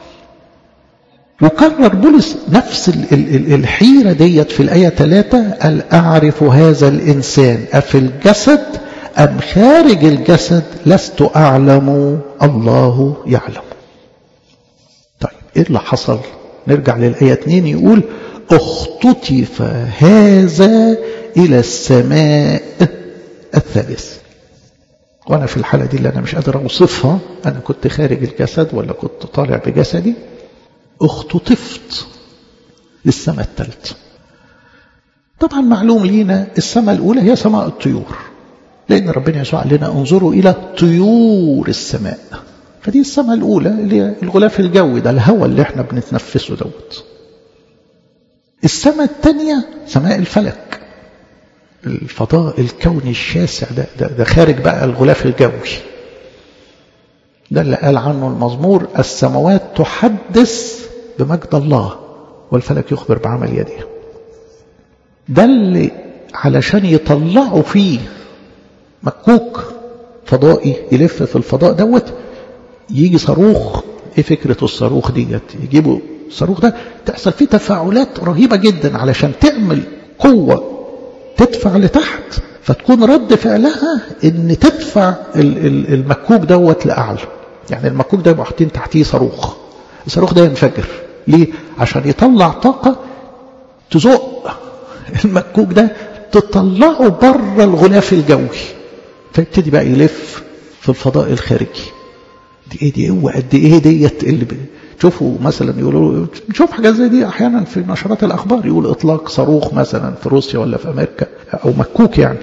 وكرر بولس نفس الحيرة ديت في الآية ثلاثة، قال أعرف هذا الإنسان أفي الجسد أم خارج الجسد لست أعلم، الله يعلم. طيب إيه اللي حصل؟ نرجع للآية اثنين، يقول اختطف هذا إلى السماء الثالث. وأنا في الحالة دي اللي أنا مش قادر أوصفها، أنا كنت خارج الجسد ولا كنت طالع بجسدي، اختطفت للسماء الثالثة. طبعا معلوم لينا السماء الأولى هي سماء الطيور، لأن ربنا يسوع قال لنا انظروا إلى طيور السماء. فدي السماء الأولى اللي هي الغلاف الجوي ده، الهواء اللي احنا بنتنفسه دوت. السماء الثانية سماء الفلك، الفضاء الكوني الشاسع ده, ده, ده خارج بقى الغلاف الجوي. ده اللي قال عنه المزمور السماوات تحدث بمجد الله والفلك يخبر بعمل يديه. ده اللي علشان يطلعوا فيه مكوك فضائي يلف في الفضاء دوت، يجي صاروخ. ايه فكرة الصاروخ ديت؟ يجيبوا الصاروخ ده تحصل فيه تفاعلات رهيبة جدا علشان تعمل قوة تدفع لتحت، فتكون رد فعلها ان تدفع المكوك دوت لأعلى. يعني المكوك ده يبقى حاطين تحتيه صاروخ، الصاروخ ده ينفجر. ليه؟ عشان يطلع طاقة تزق المكوك ده تطلعه بره الغلاف الجوي، فيبتدي بقى يلف في الفضاء الخارجي. دي ايه دي قوة قد ايه ديت اللي تشوفوا مثلا يقولوا، نشوف حاجات زي دي احيانا في نشرات الاخبار، يقول اطلاق صاروخ مثلا في روسيا ولا في امريكا او مكوك يعني،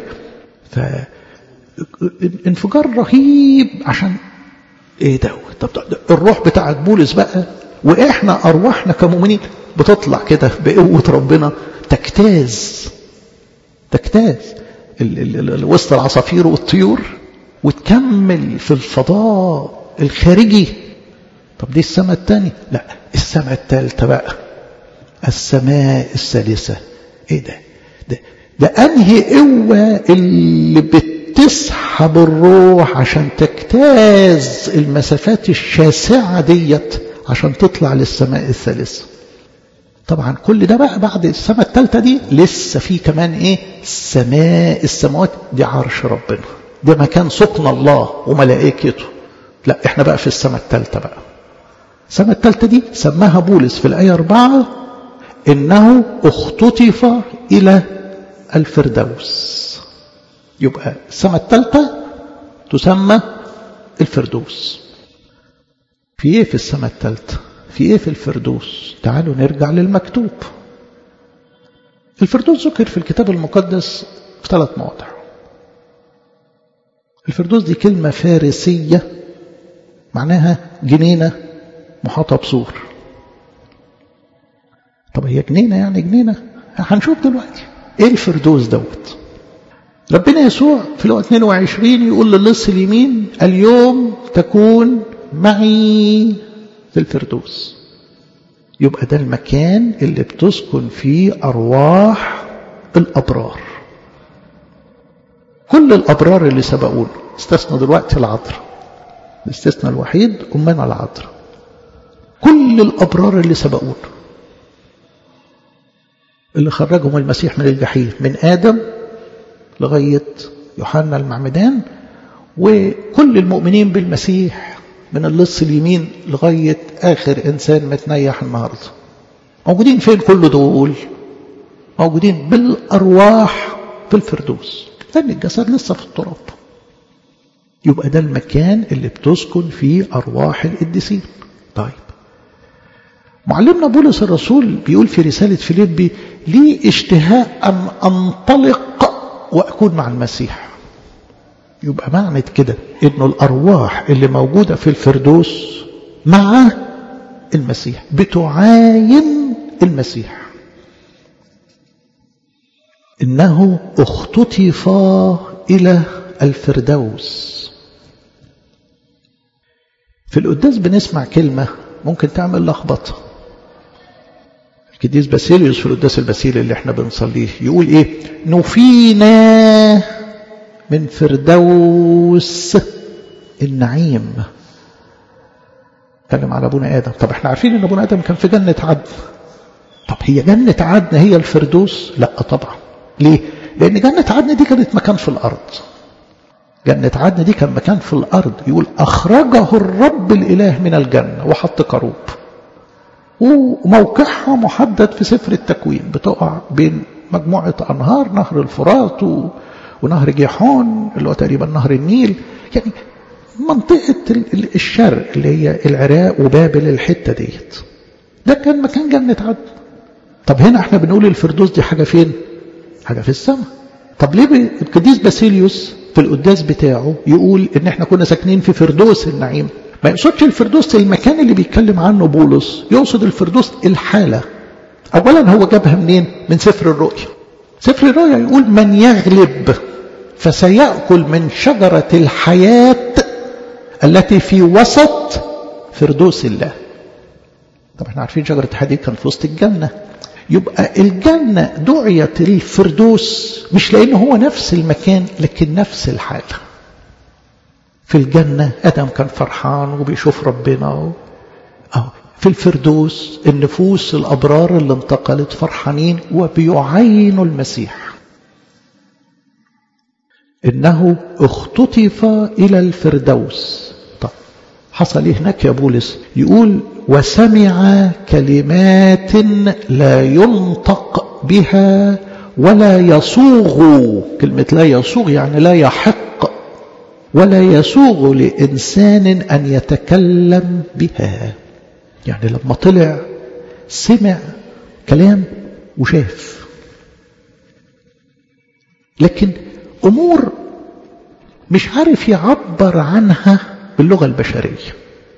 فانفجار رهيب. عشان ايه ده؟ طب الروح بتاعت بولس بقى واحنا ارواحنا كمؤمنين بتطلع كده بقوة ربنا، تجتاز تجتاز وسط العصافير والطيور وتكمل في الفضاء الخارجي. طب دي السماء الثانية؟ لا، السماء الثالثة بقى، السماء الثالثة. ايه ده؟ ده, ده انهي قوة اللي بتسحب الروح عشان تجتاز المسافات الشاسعة ديت عشان تطلع للسماء الثالثة. طبعا كل ده بقى بعد السماء الثالثة دي لسه في كمان ايه؟ السماء السماوات دي عرش ربنا، ده مكان سكن الله وملائكته. لا احنا بقى في السماء الثالثة بقى. السماء الثالثة دي سماها بولس في الآية أربعة إنه اختطف إلى الفردوس. يبقى السماء الثالثة تسمى الفردوس. في ايه في السماء الثالثة؟ في ايه في الفردوس؟ تعالوا نرجع للمكتوب. الفردوس ذكر في الكتاب المقدس في ثلاث مواضع. الفردوس دي كلمة فارسية معناها جنينة محاطة بسور. طب هي جنينة يعني جنينة؟ هنشوف دلوقتي ايه الفردوس دوت. ربنا يسوع في الوقت اثنين وعشرين يقول للص اليمين اليوم تكون معي في الفردوس. يبقى ده المكان اللي بتسكن فيه أرواح الأبرار. كل الأبرار اللي سبقونا استثنى دلوقتي العذراء، الاستثناء الوحيد أمنا العذراء. كل الأبرار اللي سبقونا اللي خرجهم المسيح من الجحيم من آدم لغاية يوحنا المعمدان، وكل المؤمنين بالمسيح من اللص اليمين لغاية آخر إنسان متنيح النهاردة موجودين فين؟ كل دول موجودين بالأرواح في الفردوس، لأن الجسد لسه في التراب. يبقى ده المكان اللي بتسكن فيه أرواح القديسين. طيب معلمنا بولس الرسول بيقول في رسالة فيليبي لي اشتهاء أن أنطلق وأكون مع المسيح. يبقى معنى كده إنه الأرواح اللي موجودة في الفردوس مع المسيح بتعاين المسيح. إنه اختطف إلى الفردوس. في القداس بنسمع كلمة ممكن تعمل لخبطة. القديس باسيليوس في القداس الباسيلي اللي احنا بنصليه يقول ايه؟ نفينا من فردوس النعيم. اتكلم على ابونا ادم. طب احنا عارفين ان ابونا ادم كان في جنة عدن. طب هي جنة عدن هي الفردوس؟ لا طبعا. ليه؟ لان جنة عدن دي كانت مكان في الارض. جنة عدن دي كان مكان في الارض. يقول اخرجه الرب الاله من الجنة وحط كروب، وموقعها محدد في سفر التكوين، بتقع بين مجموعة أنهار، نهر الفرات ونهر جيحون اللي هو تقريبا نهر النيل، يعني منطقة الشرق اللي هي العراق وبابل الحتة ديت. ده كان مكان جنة عدن. طب هنا احنا بنقول الفردوس دي حاجة فين؟ حاجة في السماء. طب ليه القديس باسيليوس في القداس بتاعه يقول ان احنا كنا ساكنين في فردوس النعيم؟ ما يقصدش الفردوس المكان اللي بيتكلم عنه بولس، يقصد الفردوس الحالة. أولا هو جابها منين؟ من سفر الرؤيا. سفر الرؤيا يقول من يغلب فسيأكل من شجرة الحياة التي في وسط فردوس الله. طب احنا عارفين شجرة الحياة دي كان في وسط الجنة. يبقى الجنة دعيت الفردوس مش لأنه هو نفس المكان لكن نفس الحالة. في الجنة آدم كان فرحان وبيشوف ربنا. أو في الفردوس النفوس الأبرار اللي انتقلت فرحانين وبيعينوا المسيح. إنه اختطف إلى الفردوس. طب حصل إيه هناك يا بولس؟ يقول وسمع كلمات لا ينطق بها ولا يصوغ. كلمة لا يصوغ يعني لا يحق ولا يسوغ لإنسان أن يتكلم بها. يعني لما طلع سمع كلام وشاف، لكن أمور مش عارف يعبر عنها باللغة البشرية.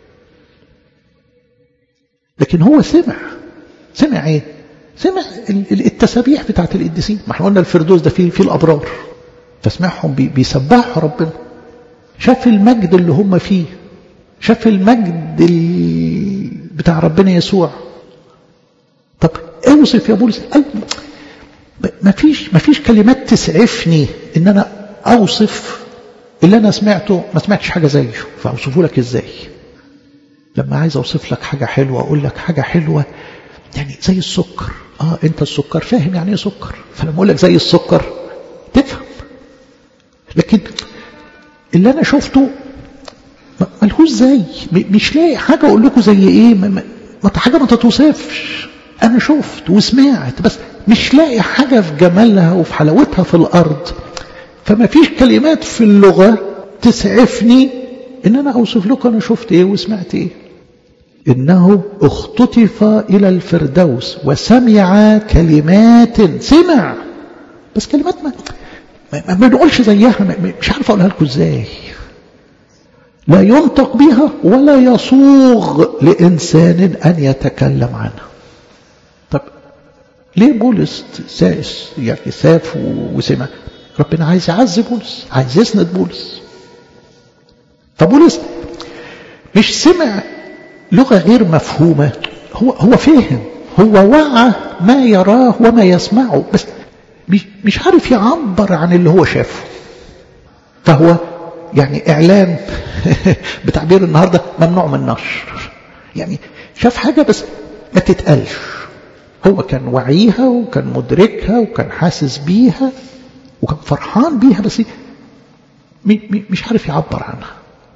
لكن هو سمع. سمع ايه؟ سمع التسابيح بتاعت القديسين. ما احنا قلنا الفردوس ده فيه فيه الأبرار، فسمعهم بيسبحوا ربنا. شاف المجد اللي هم فيه، شاف المجد بتاع ربنا يسوع. طب اوصف يا بولس. قال ما فيش ما فيش كلمات تسعفني ان انا اوصف اللي انا سمعته. ما سمعتش حاجه زيه، فاوصفه لك ازاي؟ لما عايز اوصف لك حاجه حلوه اقول لك حاجه حلوه يعني زي السكر. اه انت السكر فاهم يعني ايه سكر، فلما اقول لك زي السكر تفهم. لكن اللي أنا شفته ملهوش زي، مش لاقي حاجة أقول لكم زي إيه، ما حاجة ما تتوصفش. أنا شفت وسمعت بس مش لاقي حاجة في جمالها وفي حلاوتها في الأرض، فما فيش كلمات في اللغة تسعفني إن أنا أوصف لكم أنا شفت إيه وسمعت إيه. إنه اختطف إلى الفردوس وسمع كلمات، سمع بس كلمات ما ما, ما نقولش زيها، مش عارف أقولها لكم إزاي، لا ينطق بها ولا يصوغ لإنسان أن يتكلم عنها. طب ليه بولس سائس يعني ساف وسمع؟ ربنا عايز يعزي بولس، عايز يسند بولس. فبولس مش سمع لغة غير مفهومة، هو هو فهم، هو وعى ما يراه وما يسمعه، بس مش مش عارف يعبر عن اللي هو شافه. فهو يعني إعلام بتعبير النهاردة ممنوع من النشر، يعني شاف حاجة بس ما تتقالش. هو كان وعيها وكان مدركها وكان حاسس بيها وكان فرحان بيها، بس مش عارف يعبر عنها.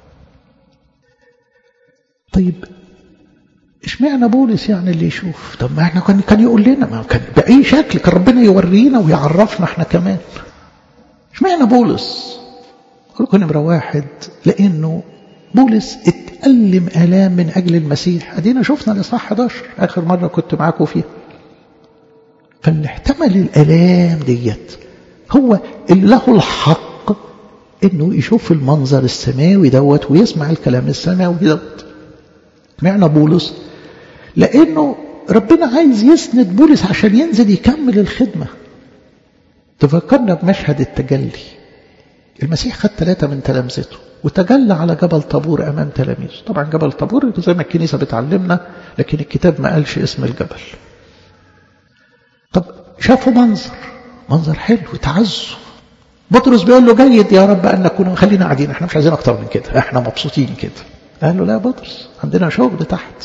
طيب اشمعنى بولس يعني اللي يشوف؟ طب ما احنا كان كان يقول لنا، ما كان بأي شكل كان ربنا يورينا ويعرفنا احنا كمان. اشمعنى بولس؟ أقول لكم نمرة واحد، لأنه بولس اتألم آلام من أجل المسيح. أدينا شفنا الإصحاح إحدى عشر آخر مرة كنت معاكم فيها. فاللي احتمل الآلام ديت هو اللي له الحق إنه يشوف المنظر السماوي دوت ويسمع الكلام السماوي دوت. معنى بولس لأنه ربنا عايز يسند بولس عشان ينزل يكمل الخدمة. تفكرنا بمشهد التجلي. المسيح خد ثلاثة من تلامذته وتجلى على جبل طابور أمام تلاميذه. طبعا جبل طابور زي ما الكنيسة بتعلمنا، لكن الكتاب ما قالش اسم الجبل. طب شافوا منظر منظر حلو، تعزوا. بطرس بيقول له جيد يا رب أن نكون، خلينا قاعدين، احنا مش عايزين أكتر من كده، احنا مبسوطين كده. قال له لا يا بطرس، عندنا شغل تحت.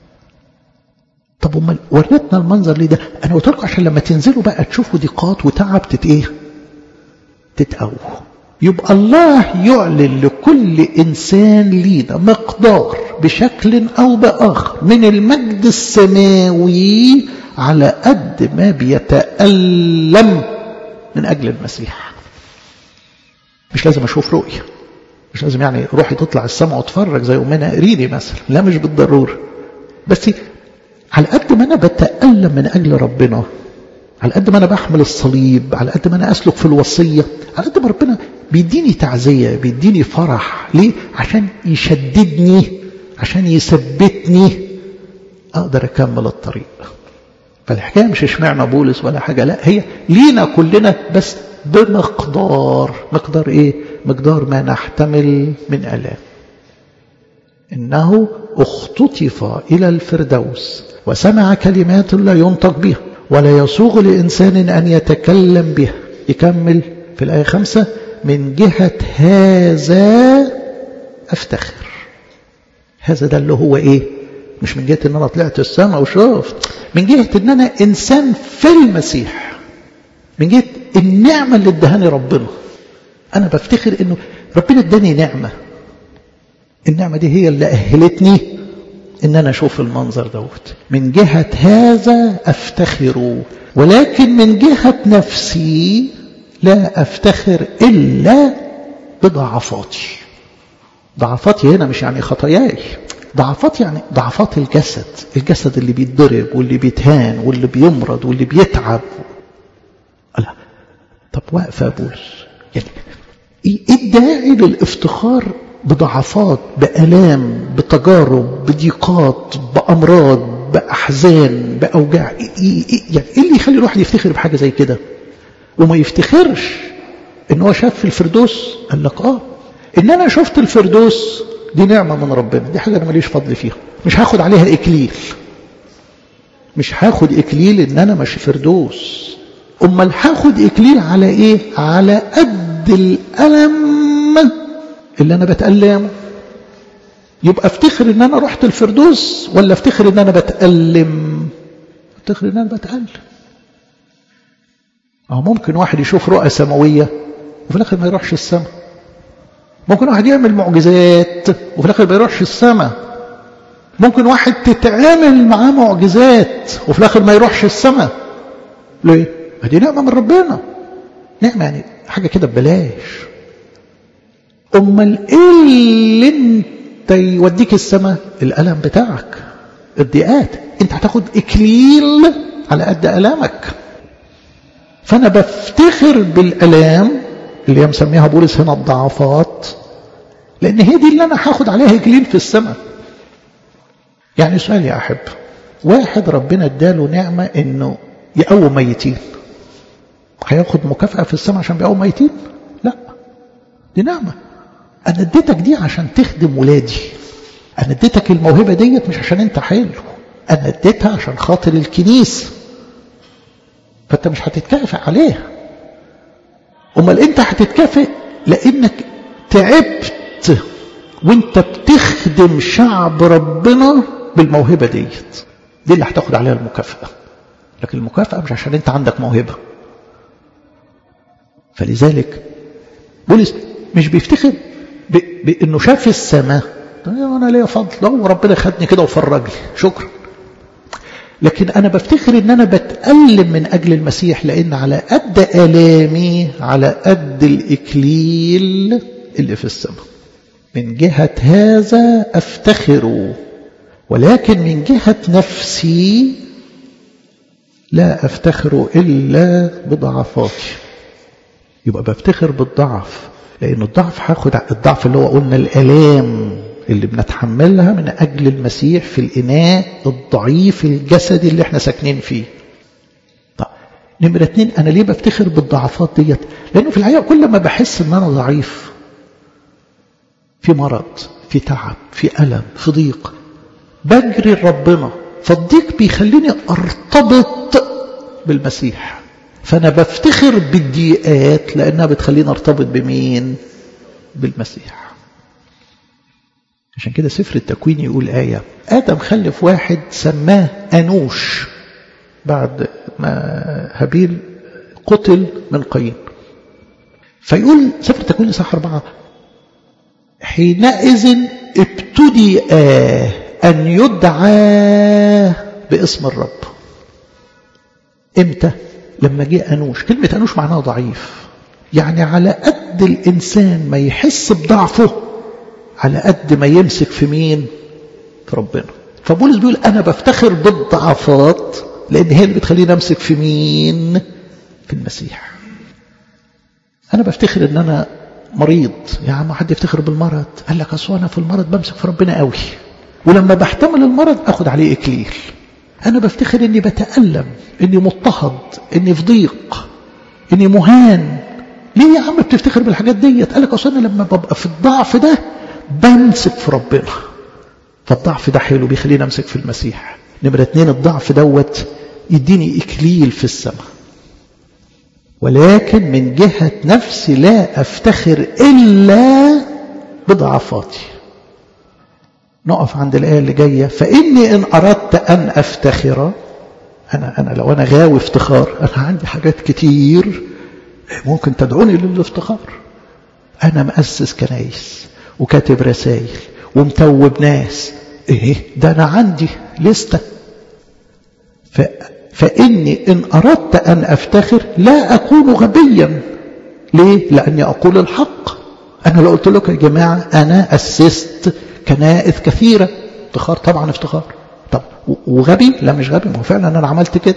طب امال وريتنا المنظر ليه ده؟ انا قلت لكم عشان لما تنزلوا بقى تشوفوا ضيقات وتعب تت ايه تتقووا. يبقى الله يعلن لكل انسان لينا مقدار بشكل او باخر من المجد السماوي على قد ما بيتألم من اجل المسيح. مش لازم اشوف رؤيه، مش لازم يعني روحي تطلع السماء واتفرج زي امنا قريني مثلا، لا مش بالضروره، بس على قد ما أنا بتألم من أجل ربنا، على قد ما أنا بحمل الصليب، على قد ما أنا أسلك في الوصية، على قد ما ربنا بيديني تعزية، بيديني فرح. ليه؟ عشان يشددني، عشان يثبتني أقدر أكمل الطريق. فالحكاية مش اشمعنى بولس ولا حاجة، لا، هي لينا كلنا بس بمقدار. مقدار إيه؟ مقدار ما نحتمل من آلام. إنه اختطف إلى الفردوس وسمع كلمات لا ينطق بها ولا يسوغ لإنسان أن يتكلم بها. يكمل في الآية خمسة: من جهة هذا أفتخر. هذا ده اللي هو إيه؟ مش من جهة أن أنا طلعت السماء وشفت، من جهة أن أنا إنسان في المسيح، من جهة النعمة اللي ادهاني ربنا. أنا بفتخر أنه ربنا اداني نعمة، النعمة دي هي اللي أهلتني إن أنا أشوف المنظر دوت. من جهة هذا أفتخر، ولكن من جهة نفسي لا أفتخر إلا بضعفاتي. ضعفاتي هنا مش يعني خطاياي، ضعفات يعني ضعفات الجسد، الجسد اللي بيتضرب واللي بيتهان واللي بيمرض واللي بيتعب. لا، طب واقفة بولس، يعني إيه الداعي للافتخار بضعفات، بألام، بتجارب، بضيقات، بأمراض، بأحزان، بأوجاع؟ إيه إيه يعني إيه اللي يخلي الواحد يفتخر بحاجة زي كده وما يفتخرش إن هو شاف في الفردوس؟ قال لك آه إن أنا شفت الفردوس دي نعمة من ربنا، دي حاجة أنا ماليش فضل فيها، مش هاخد عليها إكليل، مش هاخد إكليل إن أنا ماشي فردوس. أمال هاخد إكليل على إيه؟ على قد الألم اللي أنا بتألمه. يبقى افتخر ان انا رحت الفردوس ولا افتخر ان انا بتألم؟ افتخر ان انا بتألم. أو ممكن واحد يشوف رؤى سماوية وفي الاخر ما يروحش السماء. ممكن واحد يعمل معجزات وفي الاخر ما يروحش السماء. ممكن واحد تتعامل معاه معجزات وفي الاخر ما يروحش السماء. ليه؟ دي نعمه من ربنا، نعمه يعني حاجه كده ببلاش. امال ايه اللي انت يوديك السماء؟ الالم بتاعك، الضيقات. انت هتاخد اكليل على قد الامك. فانا بفتخر بالالام اللي هي مسميها بولس هنا الضعفات، لان هي دي اللي انا هاخد عليها اكليل في السماء. يعني سؤال يا احب، واحد ربنا اداله نعمه انه يقوم ميتين، هياخد مكافاه في السماء عشان بيقوم ميتين؟ لا، دي نعمه. انا اديتك دي عشان تخدم ولادي. انا اديتك الموهبه ديت مش عشان انت حلو، انا اديتها عشان خاطر الكنيسه، فانت مش هتتكافئ عليها. امال انت هتتكافئ لانك تعبت وانت بتخدم شعب ربنا بالموهبه ديت، دي اللي هتاخد عليها المكافاه. لكن المكافاه مش عشان انت عندك موهبه. فلذلك بولس مش بيفتخر بانه شاف السماء، انا ليا فضل لو ربنا خدني كده وفرجني شكرا، لكن انا بفتخر ان انا بتألم من اجل المسيح، لان على قد الامي على قد الاكليل اللي في السماء. من جهة هذا افتخر، ولكن من جهة نفسي لا افتخر الا بضعفاتي. يبقى بفتخر بالضعف، لأن الضعف هاخد الضعف اللي هو قلنا الآلام اللي بنتحملها من أجل المسيح في الإناء الضعيف الجسدي اللي احنا ساكنين فيه. طب نمرة اتنين، أنا ليه بفتخر بالضعفات ديت؟ لأنه في الحقيقة كل ما بحس أن أنا ضعيف في مرض، في تعب، في ألم، في ضيق، بجري ربنا، فالضيق بيخليني أرتبط بالمسيح. فأنا بفتخر بالضيقات لأنها بتخليني أرتبط بمين؟ بالمسيح. عشان كده سفر التكوين يقول آية، آدم خلف واحد سماه أنوش بعد ما هابيل قتل من قايين. فيقول سفر التكوين صح أربعة، حينئذ ابتدئ أن يدعى باسم الرب. إمتى؟ لما جاء أنوش. كلمة أنوش معناها ضعيف، يعني على قد الإنسان ما يحس بضعفه على قد ما يمسك في مين؟ في ربنا. فبولس بيقول أنا بفتخر بالضعفات لأن هي اللي بتخليني أمسك في مين؟ في المسيح. أنا بفتخر أن أنا مريض. يا عم حد يفتخر بالمرض؟ قال لك أصل أنا في المرض بمسك في ربنا قوي، ولما بحتمل المرض أخد عليه إكليل. أنا بفتخر أني بتألم، أني مضطهد، أني في ضيق، أني مهان. ليه يا عم بتفتخر بالحاجات ديت؟ قال لك أصل أنا لما ببقى في الضعف ده بمسك في ربنا، فالضعف ده حلو بيخليني أمسك في المسيح. نمرة اتنين، الضعف دوت يديني إكليل في السماء. ولكن من جهة نفسي لا أفتخر إلا بضعفاتي. نقف عند الآية اللي جاية، فإني إن أردت أن أفتخر، أنا, أنا لو أنا غاوي افتخار، أنا عندي حاجات كتير ممكن تدعوني للافتخار. أنا مؤسس كنايس وكاتب رسائل ومتوب ناس، إيه ده أنا عندي لستة. ف... فإني إن أردت أن أفتخر لا أكون غبيا. ليه؟ لأني أقول الحق. أنا لو قلت لك يا جماعة أنا أسست كنائس كثيرة، افتخار طبعا افتخار. طب وغبي؟ لا مش غبي، ما هو فعلا أنا عملت كده.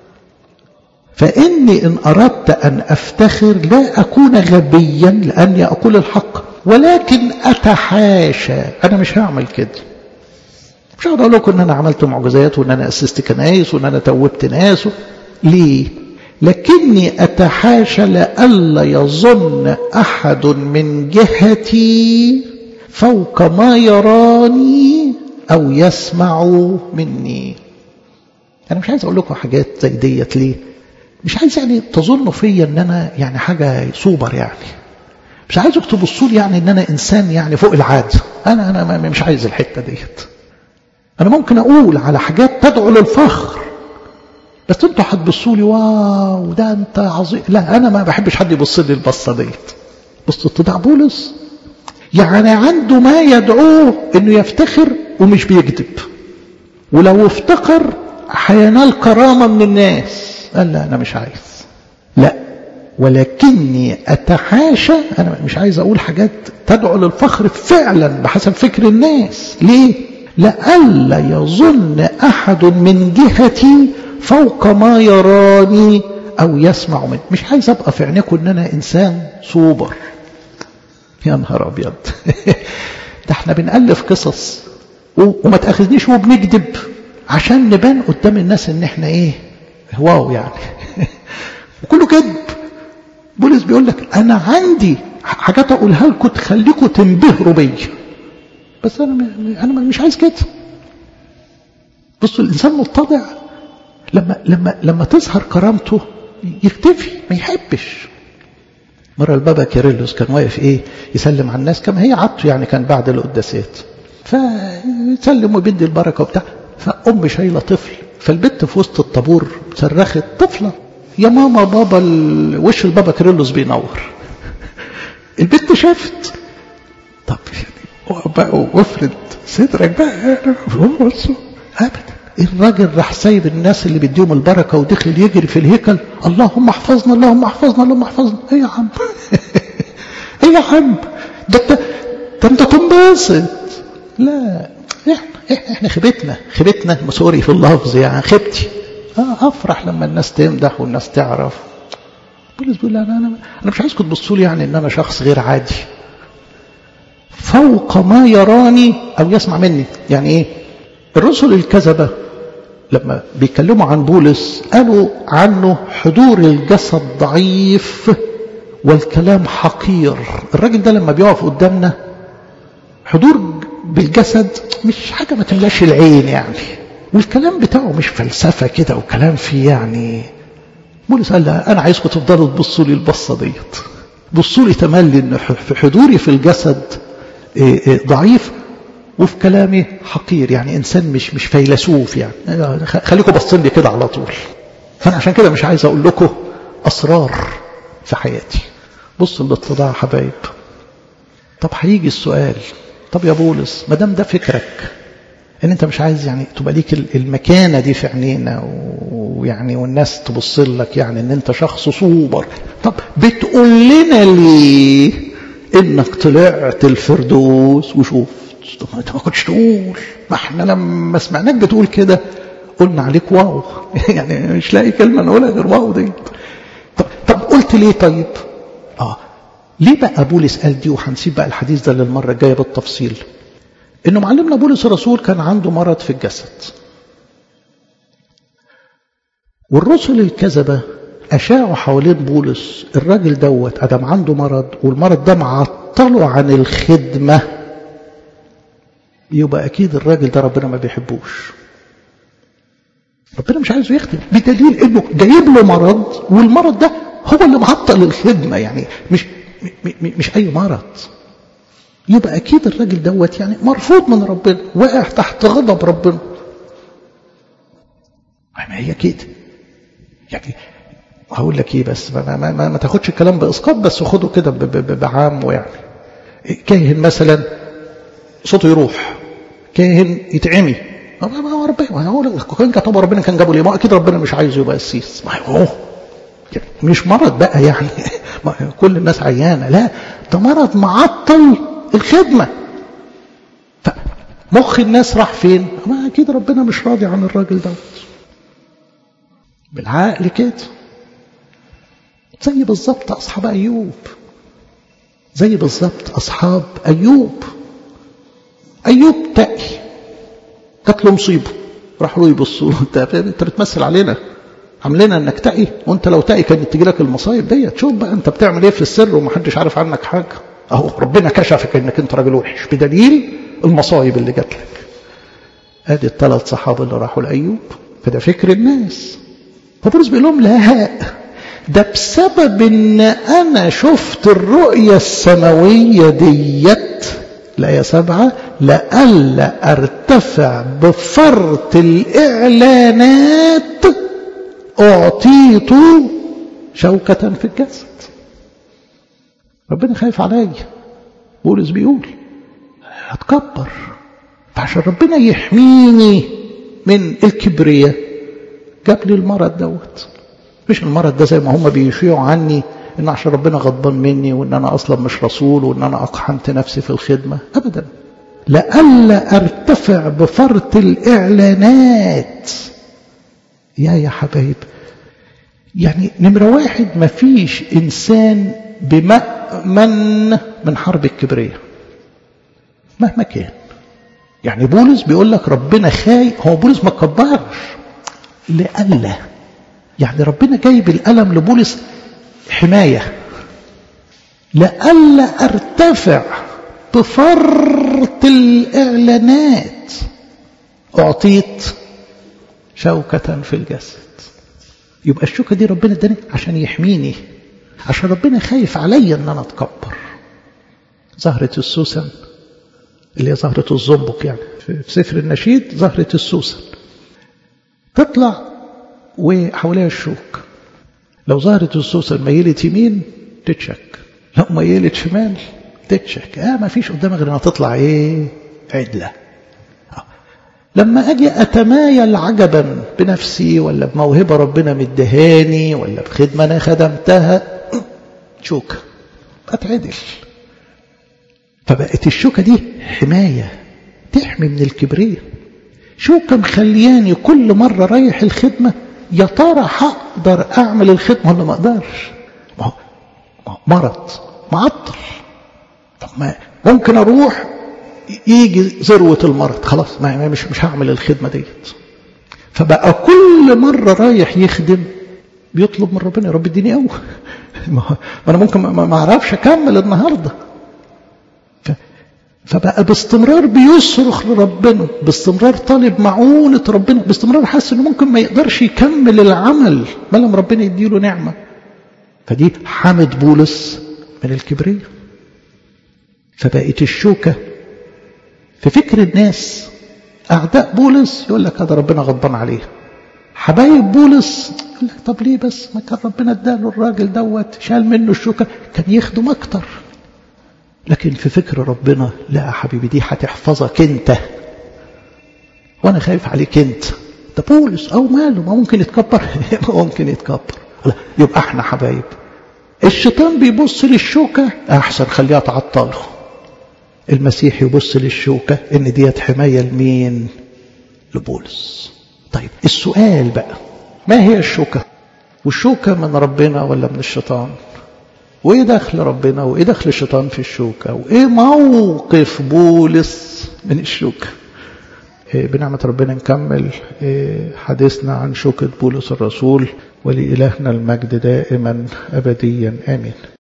فإني إن أردت أن أفتخر لا أكون غبيا لأني أقول الحق، ولكن أتحاشى. أنا مش هعمل كده، مش هقدر أقول لكم أن أنا عملت معجزات وأن أنا أسست كنائس وأن أنا توبت ناس. ليه؟ لكني أتحاشى لئلا يظن أحد من جهتي فوق ما يراني أو يسمع مني. أنا مش عايز أقول لكم حاجات زي ديت. ليه؟ مش عايز يعني تظنوا فيا أن أنا يعني حاجة سوبر، يعني مش عايزك تبصوا لي يعني أن أنا إنسان يعني فوق العادة. أنا أنا مش عايز الحتة ديت. أنا ممكن أقول على حاجات تدعو للفخر، بس أنتوا هتبصوا لي واو ده أنت عظيم. لا، أنا ما بحبش حد يبص لي البصة ديت. بص اتضاع بولس، يعني عنده ما يدعوه انه يفتخر ومش بيكذب، ولو افتخر هينال كرامة من الناس. قال لا انا مش عايز، لا ولكني اتحاشى، انا مش عايز اقول حاجات تدعو للفخر فعلا بحسب فكر الناس. ليه؟ لئلا يظن احد من جهتي فوق ما يراني او يسمع مني. مش عايز ابقى في عينيكم ان انا انسان سوبر. يا نهار ابيض ده احنا بنألف قصص وما تأخذنيش وبنكذب عشان نبان قدام الناس ان احنا ايه واو يعني وكله كذب. بولس بيقول لك انا عندي حاجات اقولها لكم تخليكم تنبهروا بيا، بس انا انا مش عايز كده. بصوا الانسان متضع لما لما لما تظهر كرامته يختفي ما يحبش. مرة البابا كيرلس كان واقف ايه يسلم على الناس كما هي عادته، يعني كان بعد القداسات فيسلم وبيدي البركة وبتاع، فأم شايلة طفل، فالبت في وسط الطابور صرخت طفلة يا ماما بابا وش البابا كيرلس بينور. البت شافت، طب يعني بقى وافرد صدرك بقى ابدا. الراجل راح سايب الناس اللي بيديهم البركه ودخل يجري في الهيكل، اللهم احفظنا اللهم احفظنا اللهم احفظنا. ايه يا عم ايه يا عم ده انت ده انت تنبسط. لا احنا احنا خيبتنا خيبتنا سوري في اللفظ يعني خيبتي. اه افرح لما الناس تمدح والناس تعرف. بولس بيقول انا انا انا مش عايزكم تبصوا لي يعني ان انا شخص غير عادي فوق ما يراني او يسمع مني. يعني ايه؟ الرسل الكذبه لما بيتكلموا عن بولس قالوا عنه حضور الجسد ضعيف والكلام حقير. الراجل ده لما بيقف قدامنا حضور بالجسد مش حاجة ما تملاش العين يعني، والكلام بتاعه مش فلسفة كده وكلام فيه يعني. بولس قال لا أنا عايزكم تفضلوا تبصوا لي البصة ديت، بصوا لي تملي إن في حضوري في الجسد ضعيف وفي كلامي حقير، يعني إنسان مش مش فيلسوف يعني. خليكم باصين لي كده على طول. فأنا عشان كده مش عايز أقول لكم أسرار في حياتي. بصوا الاتضاع يا حبايب. طب هيجي السؤال، طب يا بولس ما دام ده فكرك ان انت مش عايز يعني تبقى ليك المكانه دي في عينينا ويعني والناس تبص لك يعني ان انت شخص سوبر، طب بتقول لنا ليه انك طلعت الفردوس وشفت؟ طب ما انت ما كنتش تقول، ما احنا لما سمعناك بتقول كده قلنا عليك واو يعني مش لاقي كلمه نقولها غير واو دي. طب طب قلت ليه طيب؟ اه ليه بقى بولس قال دي؟ وهنسيب بقى الحديث ده للمره الجايه بالتفصيل. انه معلمنا بولس الرسول كان عنده مرض في الجسد، والرسل الكذبه اشاعوا حوالين بولس الراجل دوت ادم عنده مرض والمرض ده معطله عن الخدمه، يبقى اكيد الراجل ده ربنا ما بيحبوش، ربنا مش عايزه يخدم، بدليل انه جايب له مرض والمرض ده هو اللي معطل الخدمه، يعني مش مش اي مرض. يبقى اكيد الراجل دوت يعني مرفوض من ربنا، واقع تحت غضب ربنا. ما هي كده يعني. هقول لك ايه بس ما, ما, ما, ما تاخدش الكلام باسقاط، بس خده كده بعام. ويعني كاهن مثلا صوته يروح، كاهن يتعمي، ما هو ربنا هقول كان كتب ربنا كان جابه ليه؟ ما اكيد ربنا مش عايزه يبقى قسيس، ما هو مش مرض بقى يعني كل الناس عيانه، لا ده مرض معطل الخدمه. فمخ الناس راح فين؟ ما اكيد ربنا مش راضي عن الراجل ده. بالعقل كده زي بالظبط اصحاب ايوب، زي بالظبط اصحاب ايوب. ايوب تقي، جات له مصيبه، راحوا له يبصوا له انت انت بتمثل علينا، عاملنا انك تقي، وانت لو تقي كانت تجي لك المصايب ديت. شوف بقى انت بتعمل ايه في السر ومحدش عارف عنك حاجه، اهو ربنا كشفك انك انت راجل وحش بدليل المصايب اللي جات لك. ادي الثلاث صحابه اللي راحوا لايوب. فده فكر الناس. فبولس بيقول لهم لا، ده بسبب ان انا شفت الرؤيه السماويه ديت. الآية سبعة، لألا أرتفع بفرط الإعلانات أعطيت شوكة في الجسد. ربنا خايف عليا، بولس بيقول هتكبر، فعشان ربنا يحميني من الكبرية جاب لي المرض دوت. مش المرض ده زي ما هم بيشيعوا عني ان عشان ربنا غضبان مني وان انا اصلا مش رسول وان انا اقحمت نفسي في الخدمة، ابدا. لألا ارتفع بفرط الاعلانات. يا يا حبايب، يعني نمرة واحد مفيش انسان بمأمن من حرب الكبرية مهما كان. يعني بولس بيقول لك ربنا خايف، هو بولس ما كبرش لألا، يعني ربنا جايب الألم لبولس حماية لألا ارتفع بفرط الإعلانات. أعطيت شوكة في الجسد. يبقى الشوكة دي ربنا اداني عشان يحميني، عشان ربنا خايف عليا ان انا اتكبر. زهرة السوسن اللي هي زهرة الزنبق، يعني في سفر النشيد زهرة السوسن تطلع وحواليها الشوك. لو زهرة السوسن ميلت يمين تتشك، لو ميلت شمال تتشك. اه ما فيش قدامك غير انها تطلع ايه؟ عدلة. لما أجي أتمايل عجبا بنفسي ولا بموهبة ربنا مدهاني ولا بخدمة أنا خدمتها، شوكة أتعدل. فبقت الشوكة دي حماية تحمي من الكبرية. شوكة مخلياني كل مرة رايح الخدمة يا ترى هقدر أعمل الخدمة ولا ما أقدرش. مرض معطل، طب ما ممكن أروح يجي ذروة المرض، خلاص ما مش مش هعمل الخدمة ديت. فبقى كل مرة رايح يخدم بيطلب من ربنا يا رب اديني قوة، ما انا ممكن ما اعرفش اكمل النهارده. فبقى باستمرار بيصرخ لربنا، باستمرار طالب معونة ربنا، باستمرار حاسس انه ممكن ما يقدرش يكمل العمل ما لم ربنا يديله نعمة. فدي حمد بولس من الكبرية. فبقت الشوكة في فكر الناس. أعداء بولس يقول لك هذا ربنا غضبان عليه. حبايب بولس يقول لك طب ليه بس، ما كان ربنا اداله الراجل دوت شال منه الشوكة كان يخدم أكتر. لكن في فكر ربنا لا يا حبيبي، دي هتحفظك انت وانا خايف عليك انت. ده بولس او ماله، ما ممكن يتكبر ممكن يتكبر. لا، يبقى احنا حبايب الشيطان بيبص للشوكة احسن خليها تعطله. المسيح يبص للشوكة ان ديت حماية لمين؟ لبولس. طيب السؤال بقى، ما هي الشوكة؟ والشوكة من ربنا ولا من الشيطان؟ وايه دخل ربنا وايه دخل الشيطان في الشوكة؟ وايه موقف بولس من الشوكة؟ إيه بنعمة ربنا نكمل إيه حديثنا عن شوكة بولس الرسول. ولإلهنا المجد دائما أبديا آمين.